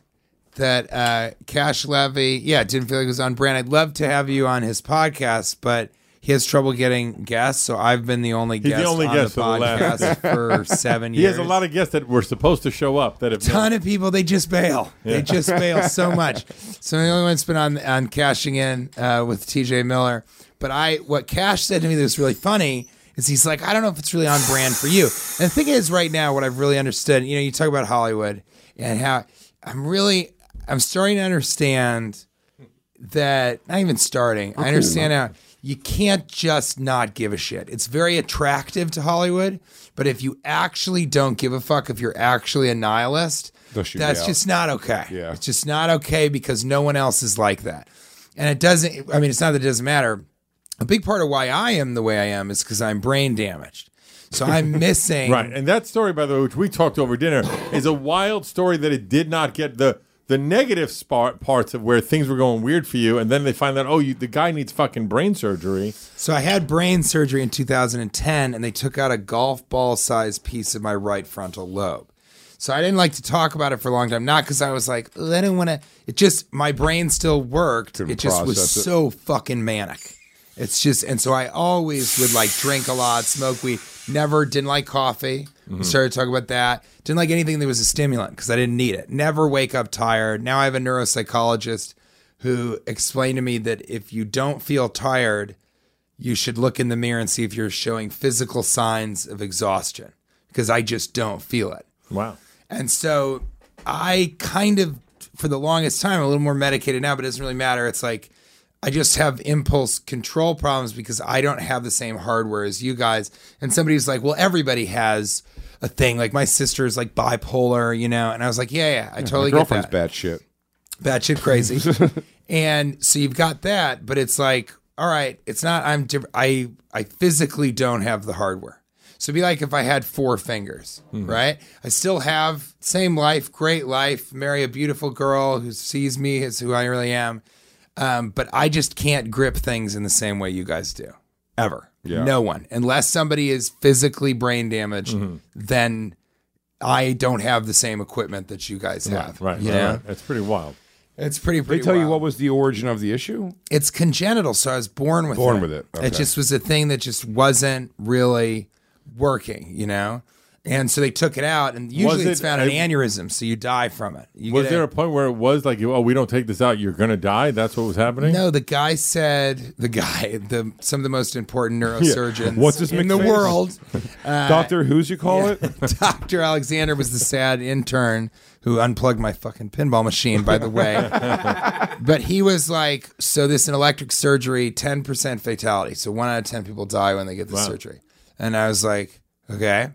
that Cash Levy, didn't feel like it was on brand. I'd love to have you on his podcast, but he has trouble getting guests, so I've been the only guest on the podcast for 7 years. He has a lot of guests that were supposed to show up. That have ton of people, they just bail. They just bail so much. So the only one that's been on Cashing In with TJ Miller. But what Cash said to me that was really funny is he's like, I don't know if it's really on brand for you. And the thing is, right now, what I've really understood, you talk about Hollywood and how I'm starting to understand that, not even starting, I understand how you can't just not give a shit. It's very attractive to Hollywood, but if you actually don't give a fuck, if you're actually a nihilist, that's just not okay. Yeah. It's just not okay because no one else is like that. And it's not that it doesn't matter. A big part of why I am the way I am is because I'm brain damaged. So I'm missing. Right. And that story, by the way, which we talked over dinner, is a wild story that it did not get the negative parts of where things were going weird for you, and then they find out, the guy needs fucking brain surgery. So I had brain surgery in 2010, and they took out a golf ball-sized piece of my right frontal lobe. So I didn't like to talk about it for a long time, not because I was like, I don't want to. It just, my brain still worked. It just was so fucking manic. It's just, and so I always would like drink a lot, smoke weed, didn't like coffee. We started talking about that. Didn't like anything that was a stimulant because I didn't need it. Never wake up tired. Now I have a neuropsychologist who explained to me that if you don't feel tired, you should look in the mirror and see if you're showing physical signs of exhaustion because I just don't feel it. Wow. And so I kind of, for the longest time, I'm a little more medicated now, but it doesn't really matter. It's like I just have impulse control problems because I don't have the same hardware as you guys. And somebody's like, well, everybody has a thing. Like my sister's like bipolar, And I was like, yeah, I totally get that. My girlfriend's batshit crazy. And so you've got that, but it's like, all right, it's not, I physically don't have the hardware. So it'd be like if I had 4 fingers, right? I still have same life, great life, marry a beautiful girl who sees me as who I really am. But I just can't grip things in the same way you guys do, ever. Yeah. No one. Unless somebody is physically brain damaged, then I don't have the same equipment that you guys have. Right. It's pretty wild. It's pretty They tell you wild. what was the origin of the issue? It's congenital, so I was born with it. Okay. It just was a thing that just wasn't really working, And so they took it out, and usually it's found an aneurysm, so you die from it. Was there a point where it was like, we don't take this out, you're going to die? That's what was happening? No, the guy said, some of the most important neurosurgeons What's his in the face? world. Dr. Who's you call it? Dr. Alexander was the sad intern who unplugged my fucking pinball machine, by the way. But he was like, so this is an electric surgery, 10% fatality. So 1 out of 10 people die when they get the surgery. And I was like, okay.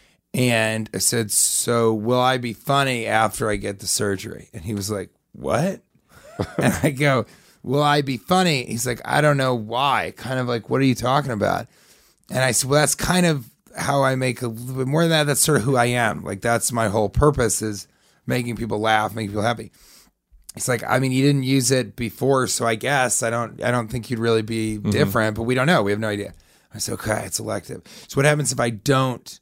And I said, so will I be funny after I get the surgery? And he was like, what? And I go, will I be funny? He's like, I don't know why. Kind of like, what are you talking about? And I said, well, that's kind of how I make a little bit more than that. That's sort of who I am. Like, that's my whole purpose is making people laugh, making people happy. It's like, I mean, you didn't use it before, so I guess I don't think you'd really be different, but we don't know. We have no idea. I said, okay, it's elective. So what happens if I don't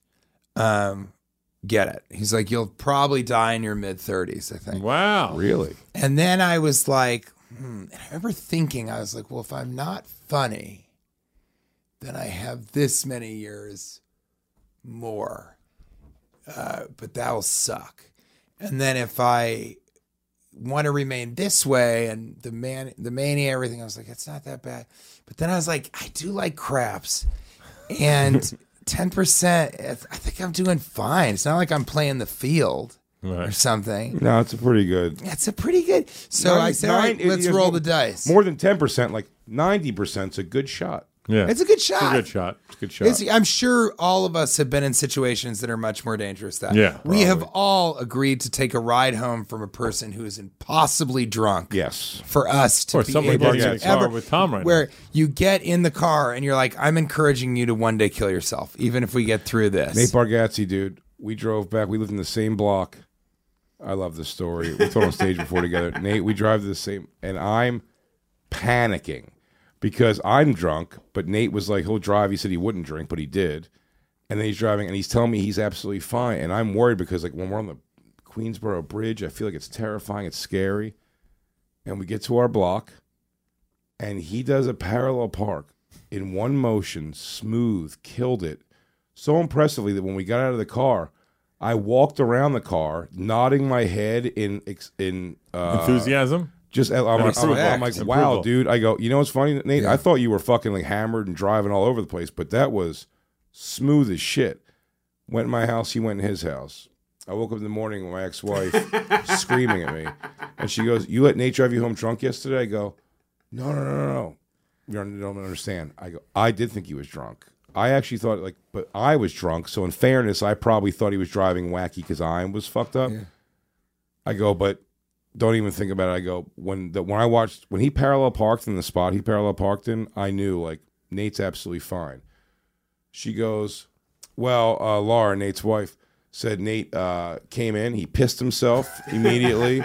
get it? He's like, you'll probably die in your mid-30s, I think. Wow. Really? And then I was like, and I remember thinking, I was like, well, if I'm not funny, then I have this many years more. But that'll suck. And then if I want to remain this way and the mania, everything, I was like, it's not that bad. But then I was like, I do like craps. And 10%, I think I'm doing fine. It's not like I'm playing the field or something. No, it's a pretty good. It's a pretty good. So I said, all right, let's roll the dice. More than 10%, like 90% is a good shot. Yeah. It's a good shot. It's a good shot. It's a good shot. I'm sure all of us have been in situations that are much more dangerous than that. Yeah, we have all agreed to take a ride home from a person who is impossibly drunk. Yes. For us to or be somebody able getting in to the car ever, with Tom right where now. you get in the car and you're like, I'm encouraging you to one day kill yourself, even if we get through this. Nate Bargatze, dude. We drove back. We lived in the same block. I love this story. We told on stage before together. Nate, we drive to the same, and I'm panicking because I'm drunk, but Nate was like, he'll drive. He said he wouldn't drink, but he did. And then he's driving, and he's telling me he's absolutely fine. And I'm worried because, like, when we're on the Queensboro Bridge, I feel like it's terrifying. It's scary. And we get to our block, and he does a parallel park in one motion, smooth, killed it so impressively that when we got out of the car, I walked around the car, nodding my head in enthusiasm. Just I'm like, Approval. wow, dude. I go, you know what's funny, Nate? I thought you were fucking like hammered and driving all over the place, but that was smooth as shit. Went in my house, he went in his house. I woke up in the morning with my ex-wife screaming at me, and she goes, "You let Nate drive you home drunk yesterday?" I go, No. You don't understand. I go, I did think he was drunk. I actually thought, like, but I was drunk. So in fairness, I probably thought he was driving wacky because I was fucked up. Yeah. I go, but don't even think about it. I go, when he parallel parked in the spot he parallel parked in, I knew, like, Nate's absolutely fine. She goes, well, Laura, Nate's wife, said Nate came in. He pissed himself immediately.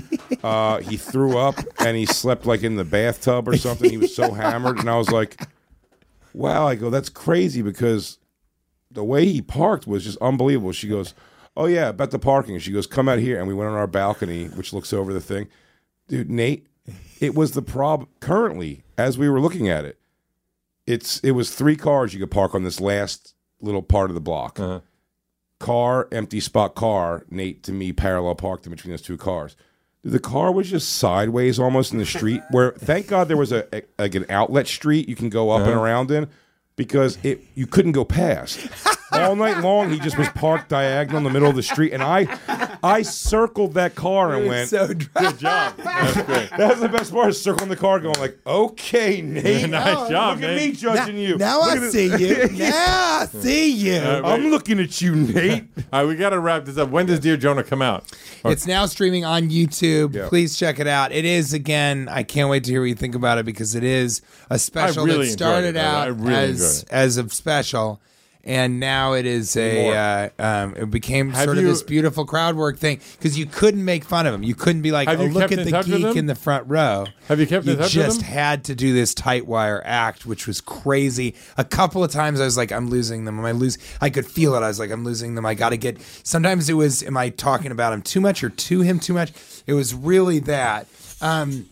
He threw up, and he slept, like, in the bathtub or something. He was so hammered. And I was like, wow. I go, that's crazy because the way he parked was just unbelievable. She goes, oh, yeah, about the parking. She goes, come out here. And we went on our balcony, which looks over the thing. Dude, Nate, it was the problem. Currently, as we were looking at it, it was 3 cars you could park on this last little part of the block. Uh-huh. Car, empty spot, car. Nate, to me, parallel parked in between those 2 cars. The car was just sideways almost in the street where, thank God there was an outlet street you can go up and around in because you couldn't go past. All night long, he just was parked diagonal in the middle of the street. And I circled that car and went, so good job. That's great. That was the best part, circling the car going like, okay, Nate. Nice job, Look Nate. at me judging you. Now I see you. Now I see you. I'm looking at you, Nate. All right, we got to wrap this up. When does Dear Jonah come out? It's now streaming on YouTube. Yeah. Please check it out. It is, again, I can't wait to hear what you think about it because it is a special really that started out as a special. And now it is it became sort of this beautiful crowd work thing because you couldn't make fun of him. You couldn't be like, oh, look at the geek in the front row. Have you kept in touch with him? You just had to do this tight wire act, which was crazy. A couple of times I was like, I'm losing them. I could feel it. I was like, I'm losing them. I got to get. Sometimes it was, am I talking about him too much or to him too much? It was really that. The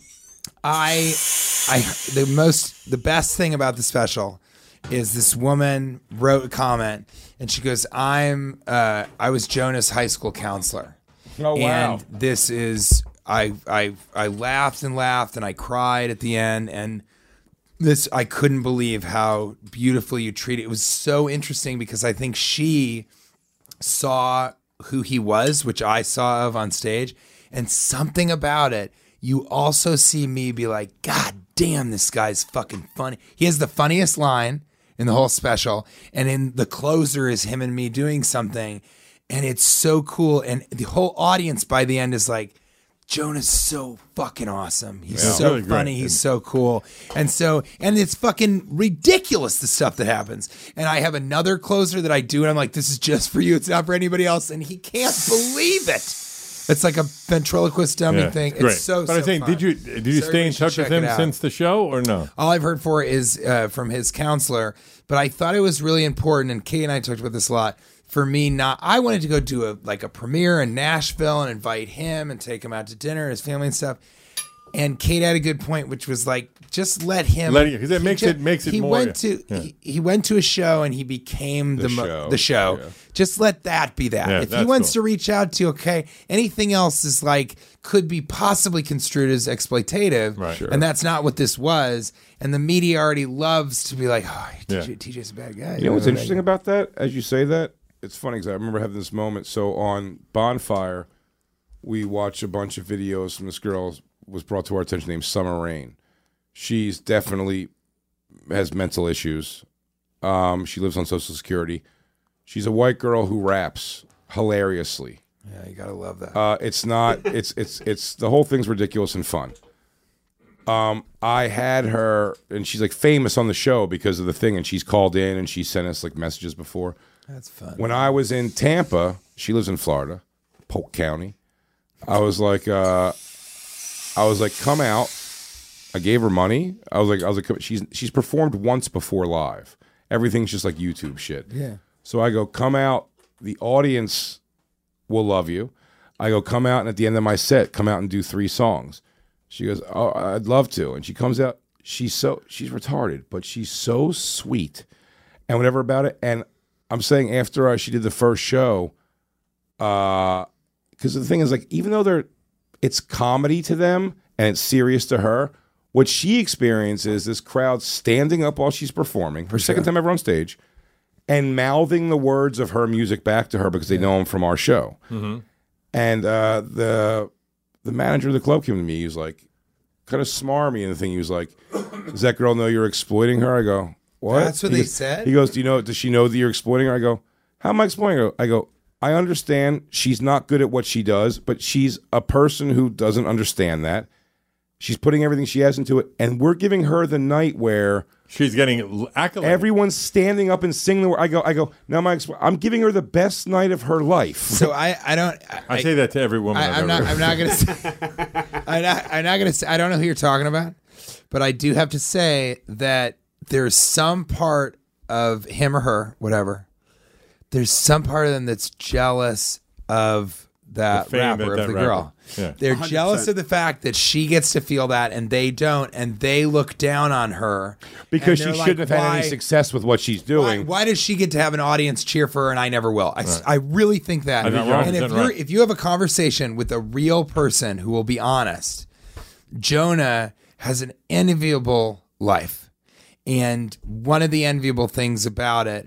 best thing about the special is this woman wrote a comment and she goes, I was Jonah's high school counselor. Oh, wow. And this is, I laughed and laughed and I cried at the end. And this, I couldn't believe how beautifully you treated it. It was so interesting because I think she saw who he was, which I saw of on stage, and something about it. You also see me be like, God damn, this guy's fucking funny. He has the funniest line in the whole special, and in the closer is him and me doing something, and it's so cool. And the whole audience by the end is like, Jonah's so fucking awesome. He's so really funny. Great. He's so cool. And it's fucking ridiculous, the stuff that happens. And I have another closer that I do, and I'm like, this is just for you. It's not for anybody else. And he can't believe it. It's like a ventriloquist dummy thing. Great. It's so, but I think, fun. did you stay in touch with him since the show or no? All I've heard for is from his counselor. But I thought it was really important, and Kate and I talked about this a lot. For me, I wanted to go do a premiere in Nashville and invite him and take him out to dinner, his family and stuff. And Kate had a good point, which was like, just let him. Because it makes it more. He went to a show and he became the show. Yeah. Just let that be that. Yeah, if he wants to reach out to, okay, anything else is like, could be possibly construed as exploitative. Right. Sure. And that's not what this was. And the media already loves to be like, oh, TJ's a bad guy. You know what's interesting about that? As you say that, it's funny because I remember having this moment. So on Bonfire, we watched a bunch of videos from this girl was brought to our attention named Summer Rain. She's definitely has mental issues. She lives on Social Security. She's a white girl who raps hilariously. Yeah, you gotta love that. It's not. It's the whole thing's ridiculous and fun. I had her, and she's like famous on the show because of the thing, and she's called in and she sent us like messages before. That's fun. When I was in Tampa, she lives in Florida, Polk County. I was like, come out. I gave her money. I was like, she's performed once before live. Everything's just like YouTube shit. Yeah. So I go, come out. The audience will love you. I go, come out, and at the end of my set, come out and do 3 songs. She goes, oh, I'd love to. And she comes out. She's retarded, but she's so sweet and whatever about it. And I'm saying after she did the first show, because the thing is, like, even though it's comedy to them and it's serious to her, what she experiences is this crowd standing up while she's performing, her second time ever on stage, and mouthing the words of her music back to her because they know them from our show. Mm-hmm. And the manager of the club came to me. He was like, kind of smarmy and the thing. He was like, does that girl know you're exploiting her? I go, what? That's what they said? He goes, does she know that you're exploiting her? I go, how am I exploiting her? I go, I understand she's not good at what she does, but she's a person who doesn't understand that. She's putting everything she has into it, and we're giving her the night where she's getting accolades. Everyone's standing up and singing the word. I go. Now I'm giving her the best night of her life. So I say that to every woman. I'm not going to say. I'm not going to say. I don't know who you're talking about, but I do have to say that there's some part of him or her, whatever. There's some part of them that's jealous of that rapper, of the girl. Yeah. They're 100%. jealous of the fact that she gets to feel that and they don't, and they look down on her because she and they're shouldn't like, have had any success with what she's doing. Why does she get to have an audience cheer for her and I never will? I really think that. I think you're and 100% right. if you have a conversation with a real person who will be honest, Jonah has an enviable life. And one of the enviable things about it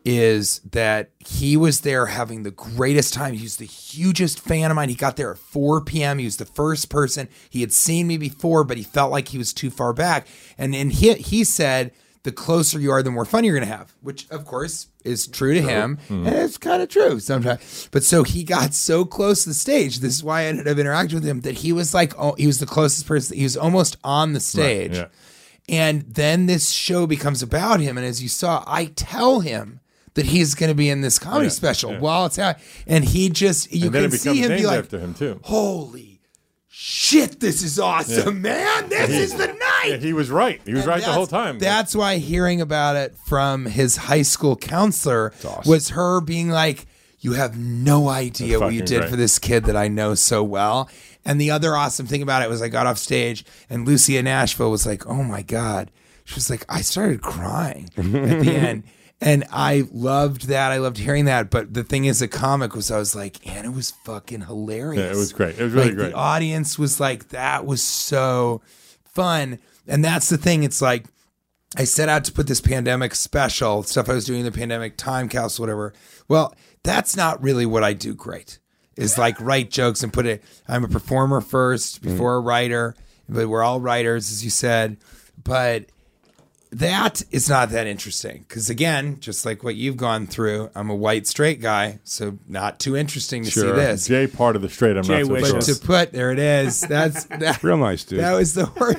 is that he was there having the greatest time. He was the hugest fan of mine. He got there at 4 p.m. He was the first person. He had seen me before, but he felt like he was too far back. And he said, the closer you are, the more fun you're going to have, which, of course, is true to him. Mm-hmm. And it's kind of true sometimes. But so he got so close to the stage. This is why I ended up interacting with him, that he was like, he was the closest person. He was almost on the stage. Right, yeah. And then this show becomes about him. And as you saw, I tell him that he's going to be in this comedy special while it's out. And he just, you and then can it see him becomes be named like, after him too. holy shit, this is awesome, man. This is the night. Yeah, he was right. He was right the whole time. That's why hearing about it from his high school counselor was her being like, you have no idea what you did for this kid that I know so well. And the other awesome thing about it was I got off stage and Lucia Nashville was like, oh my God. She was like, I started crying at the end. And I loved that. I loved hearing that. But the thing is, the comic was, I was like, and it was fucking hilarious. Yeah, it was great. It was really great. The audience was like, that was so fun. And that's the thing. It's like, I set out to put this pandemic special, stuff I was doing in the pandemic, time capsule, whatever. Well, that's not really what I do great. Is like write jokes and put it. I'm a performer first before a writer. But we're all writers, as you said. But that is not that interesting because, again, just like what you've gone through, I'm a white straight guy, so not too interesting to see this. Jay part of the straight. I'm not so sure. But to put, there it is. That's real nice, dude. That was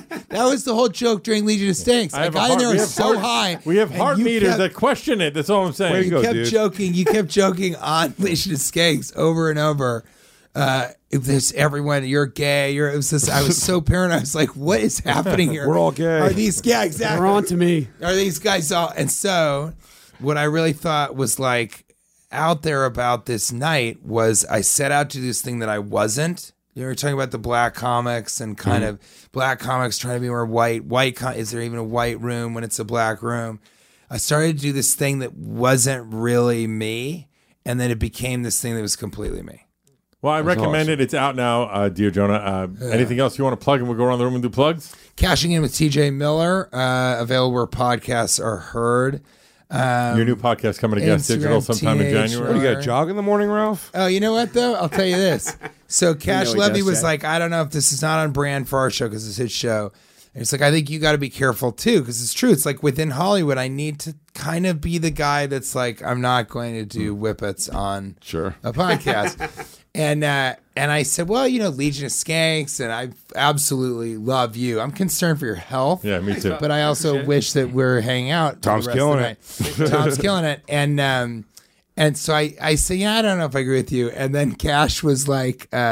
the whole joke during Legion of Stinks. I got in there, it was so high. We have heart meters that question it. That's all I'm saying. You kept joking on Legion of Skanks over and over. There's everyone, you're gay. I was so paranoid. I was like, what is happening here? We're all gay. Are these guys? Exactly. They're on to me. Are these guys all? And so, what I really thought was like out there about this night was I set out to do this thing that I wasn't. You were talking about the black comics and kind of black comics trying to be more white. Is there even a white room when it's a black room? I started to do this thing that wasn't really me, and then it became this thing that was completely me. Well, I recommend it. It's out now, dear Jonah. Anything else you want to plug? And we'll go around the room and do plugs. Cashing In with TJ Miller, available where podcasts are heard. Your new podcast coming to Gas Digital sometime in January. What, do you got to jog in the morning, Ralph? Oh, you know what, though? I'll tell you this. So Cash Levy was like, I don't know if this is not on brand for our show because it's his show. And it's like, I think you got to be careful, too, because it's true. It's like within Hollywood, I need to kind of be the guy that's like, I'm not going to do whippets on a podcast. And I said, well, Legion of Skanks, and I absolutely love you. I'm concerned for your health. Yeah, me too. But I also wish that we're hanging out. Tom's killing it. Tom's killing it. And so I say, yeah, I don't know if I agree with you. And then Cash was like,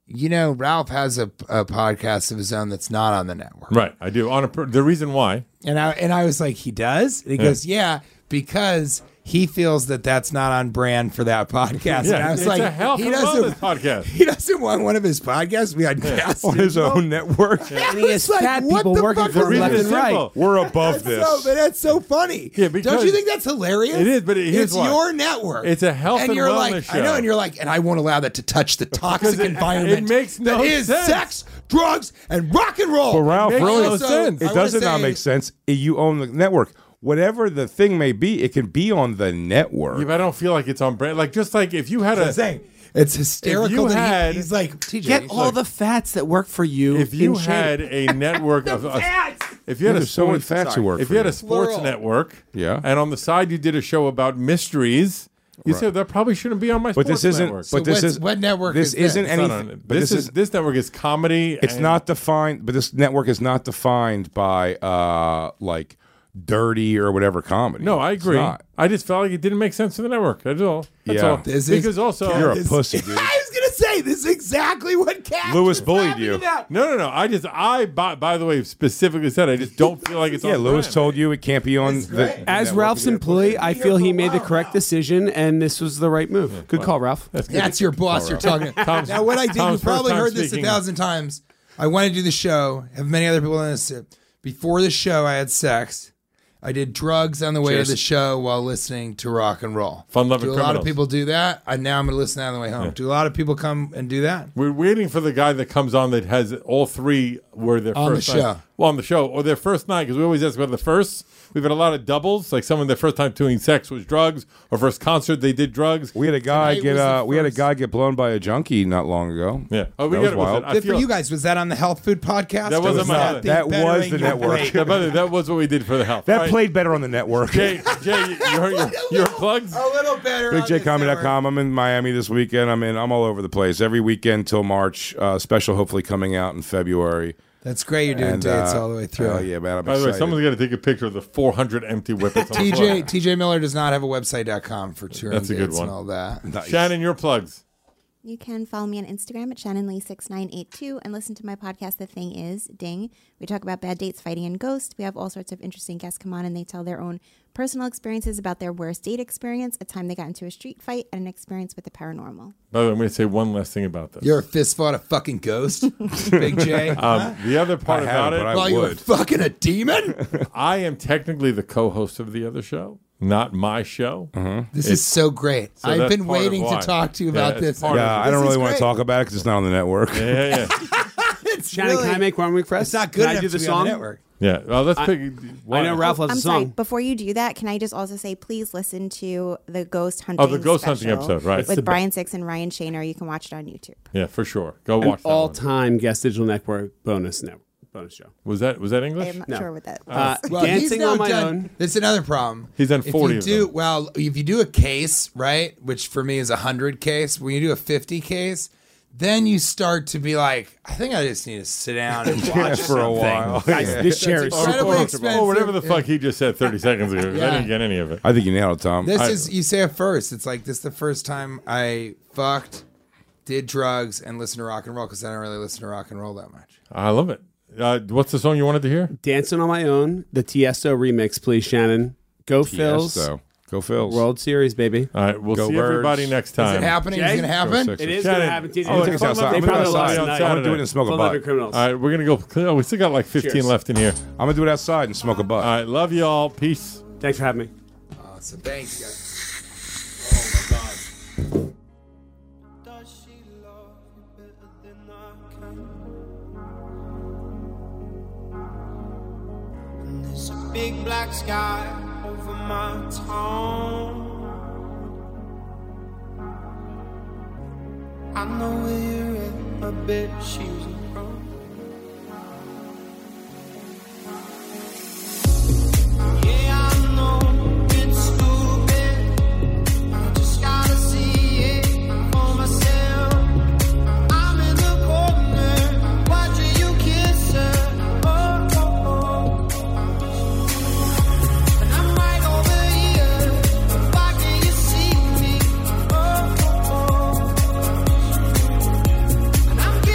Ralph has a podcast of his own that's not on the network. Right, I do. The reason why. And I was like, he does? And he goes, yeah, because he feels that that's not on brand for that podcast. Yeah, and I was it's like, a health and wellness podcast. He doesn't want one of his podcasts to be on gas on his own network. And he has fat people working for him left and right. We're above this. But that's so funny. Yeah, because don't you think that's hilarious? It is, but here's it's why. your network. It's a health and you're wellness like, show. I know, and you're like, and I won't allow that to touch the toxic environment. It makes no that is sense. sex, drugs, and rock and roll. But Ralph, Makes really, no sense. it does not make sense. You own the network. Whatever the thing may be, it can be on the network. Yeah, but I don't feel like it's on brand. Like, just like if you had That's what I'm saying. It's hysterical If you that had- he's like, TJ, Get he's all like, the fats that work for you. if you in shape. had a network of if you had a There's so many sports fats who work if for you had you. a sports Plural. network, Yeah. and on the side you did a show about mysteries, you said that probably shouldn't be on my But sports this isn't. network. But this what's- is what network This is this? isn't It's It's not anything. on- But this network is comedy. It's and- not defined. But this network is not defined by like dirty or whatever comedy. No, I It's agree. not. I just felt like it didn't make sense for the network. That's all. That's Yeah. all. This is- Because also You're a pussy, dude. I was gonna say this is exactly what Cash Lewis was bullied laughing you. about. No. By the way, specifically said I just don't feel like it's Yeah, on Lewis brand. told you it can't be on. great. The As network. Ralph's employee, I feel he made the correct decision, and this was the right move. Good call, Ralph. That's your boss you're talking to. Tom's- Now, what I did, you Tom's probably first time heard this speaking. 1,000 times. I wanted to do the show. Have many other people in this. Before the show, I had sex. I did drugs on the way Cheers. to the show while listening to rock and roll. Fun-loving Do a lot of criminals. people do that? Now I'm going to listen on the way home. Do a lot of people come and do that? We're waiting for the guy that comes on that has all three were their On the first night. show. Well, on the show or their first night because we always ask about the first. We've had a lot of doubles, like someone their first time doing sex was drugs, or first concert they did drugs. We had a guy Tonight was the we had a first. guy get blown by a junkie not long ago. Yeah. Oh, we That got was it. wild. I Good for feel- you guys. Was that on the Health Food Podcast? That or wasn't was my- that that was bettering the your network. weight? Yeah, by the way, that was what we did for the health. That Right. played better on the network. Jay, your plugs. A little better. on this BigJComedy.com. I'm in Miami this weekend. I'm all over the place. Every weekend till March. Special hopefully coming out in February. That's great. You're doing And, dates all the way through. Oh yeah, man. I'm By the way, excited. someone's got to take a picture of the 400 empty whippets on the floor. TJ Miller does not have a website.com for touring That's a good dates one. and all that. Nice. Shannon, your plugs. You can follow me on Instagram at ShannonLee6982 and listen to my podcast, The Thing Is, Ding. We talk about bad dates, fighting, and ghosts. We have all sorts of interesting guests come on and they tell their own personal experiences about their worst date experience, a time they got into a street fight, and an experience with the paranormal. By the way, I'm going to say one last thing about this. You're a fist fought a fucking ghost, Big J. The other part I about haven't, it, but I While you were would. fucking a demon? I am technically the co-host of the other show, not my show. This is so great. So I've that's been part of waiting why. to talk to you Yeah, about it's this. part of Yeah, it. I don't This is really want to great. talk about it because it's not on the network. Yeah. It's Shannon, really- can I make one request? It's not good Can I enough do the to be on song? the network. Yeah. Well, let's pick. I know Ralph loves I'm a sorry. song. Before you do that, can I just also say, please listen to the Ghost Hunting the Ghost Hunting special episode, right. It's with the Brian Six and Ryan Shaner. You can watch it on YouTube. Yeah, for sure. Go An watch that one. all-time Guest Digital Network bonus show. Was that English? I'm not No. sure what that was. Well, he's Dancing now on my done- own. That's another problem. He's done If 40 you of do, them. Well, if you do a case, right, which for me is 100 case, when you do a 50 case, then you start to be like, I think I just need to sit down and watch for a while. Guys, this chair is That's super incredibly comfortable. expensive. Or whatever the fuck he just said 30 seconds ago. I Yeah. didn't get any of it. I think you nailed it, Tom. This is, you say it first. It's like, this is the first time I fucked, did drugs, and listened to rock and roll because I don't really listen to rock and roll that much. I love it. What's the song you wanted to hear? Dancing on My Own, the Tiesto remix, please, Shannon. Go Phils. Tiesto. Go Phils. World Series, baby. All right, we'll Go see Birds. everybody next time. Is it happening? Jay? Is it going to happen? Go Sixers. It is Shannon, going to happen. TJ. I'm gonna take us outside. I'm They gonna probably go lost outside. tonight. I'm gonna do it and smoke a Fun-loving butt. criminals. All right, we're going to go. Oh, we still got like 15 Cheers. left in here. I'm gonna do it outside and smoke a butt. All right, love you all. Peace. Thanks for having me. Awesome. Thank you, guys. Oh, my God. Does she love you better than I can? And there's a big black sky over my town. I know where you're at, I bet she's around. Yeah, I know it's stupid. I just gotta see it for myself. I'm in the corner, watching you kiss her. Oh, oh, oh. And I'm right over here. Why can't you see me? Oh, oh, oh. And I'm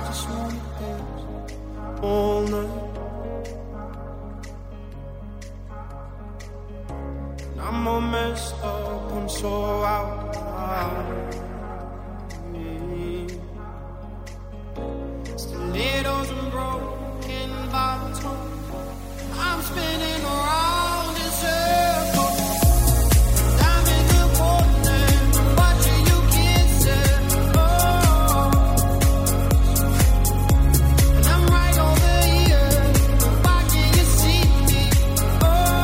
just wanna dance all night. And I'm all messed up, I'm so out of line. Stilettos and broken bottles. I'm spinning around in circles. I'm in the corner, watching you kiss it. Oh, and I'm right over here. Why can't you see me? Oh,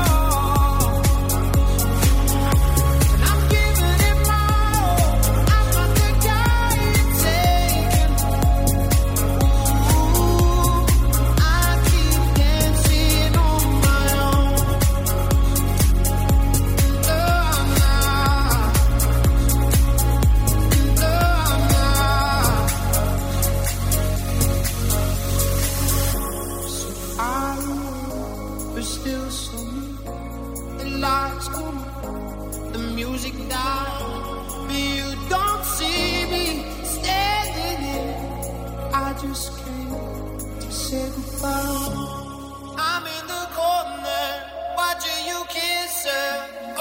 and I'm giving it my all. I'm not the guy you're taking. Ooh, I keep dancing on my own. So far away, but still so near. The lights come on, the music dies, but you don't see me standing here. I just came to say goodbye. I'm in the corner, watching you kiss her. Oh,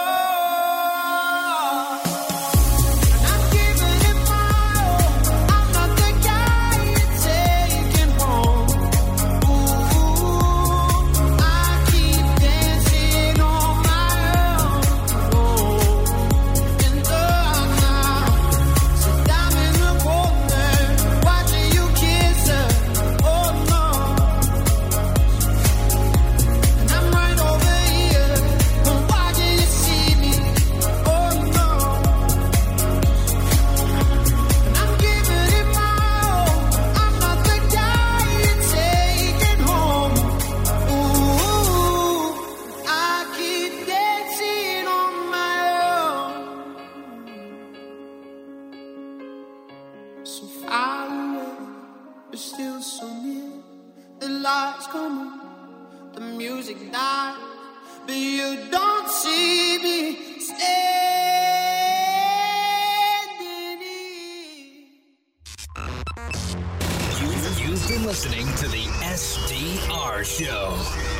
and I'm giving it my all. I'm not the guy you're taking home. Ooh, I keep dancing on my own. In the night, said I'm in the corner, watching you kiss her. Oh no. And I'm right over here, but why can't you see me? Oh no. And I'm giving it my all. I'm not the guy you're taking home. Ooh, I keep dancing on my own. So far away, but still so near. The lights come on, the music dies, but you don't see me standing here. You've been listening to the SDR Show.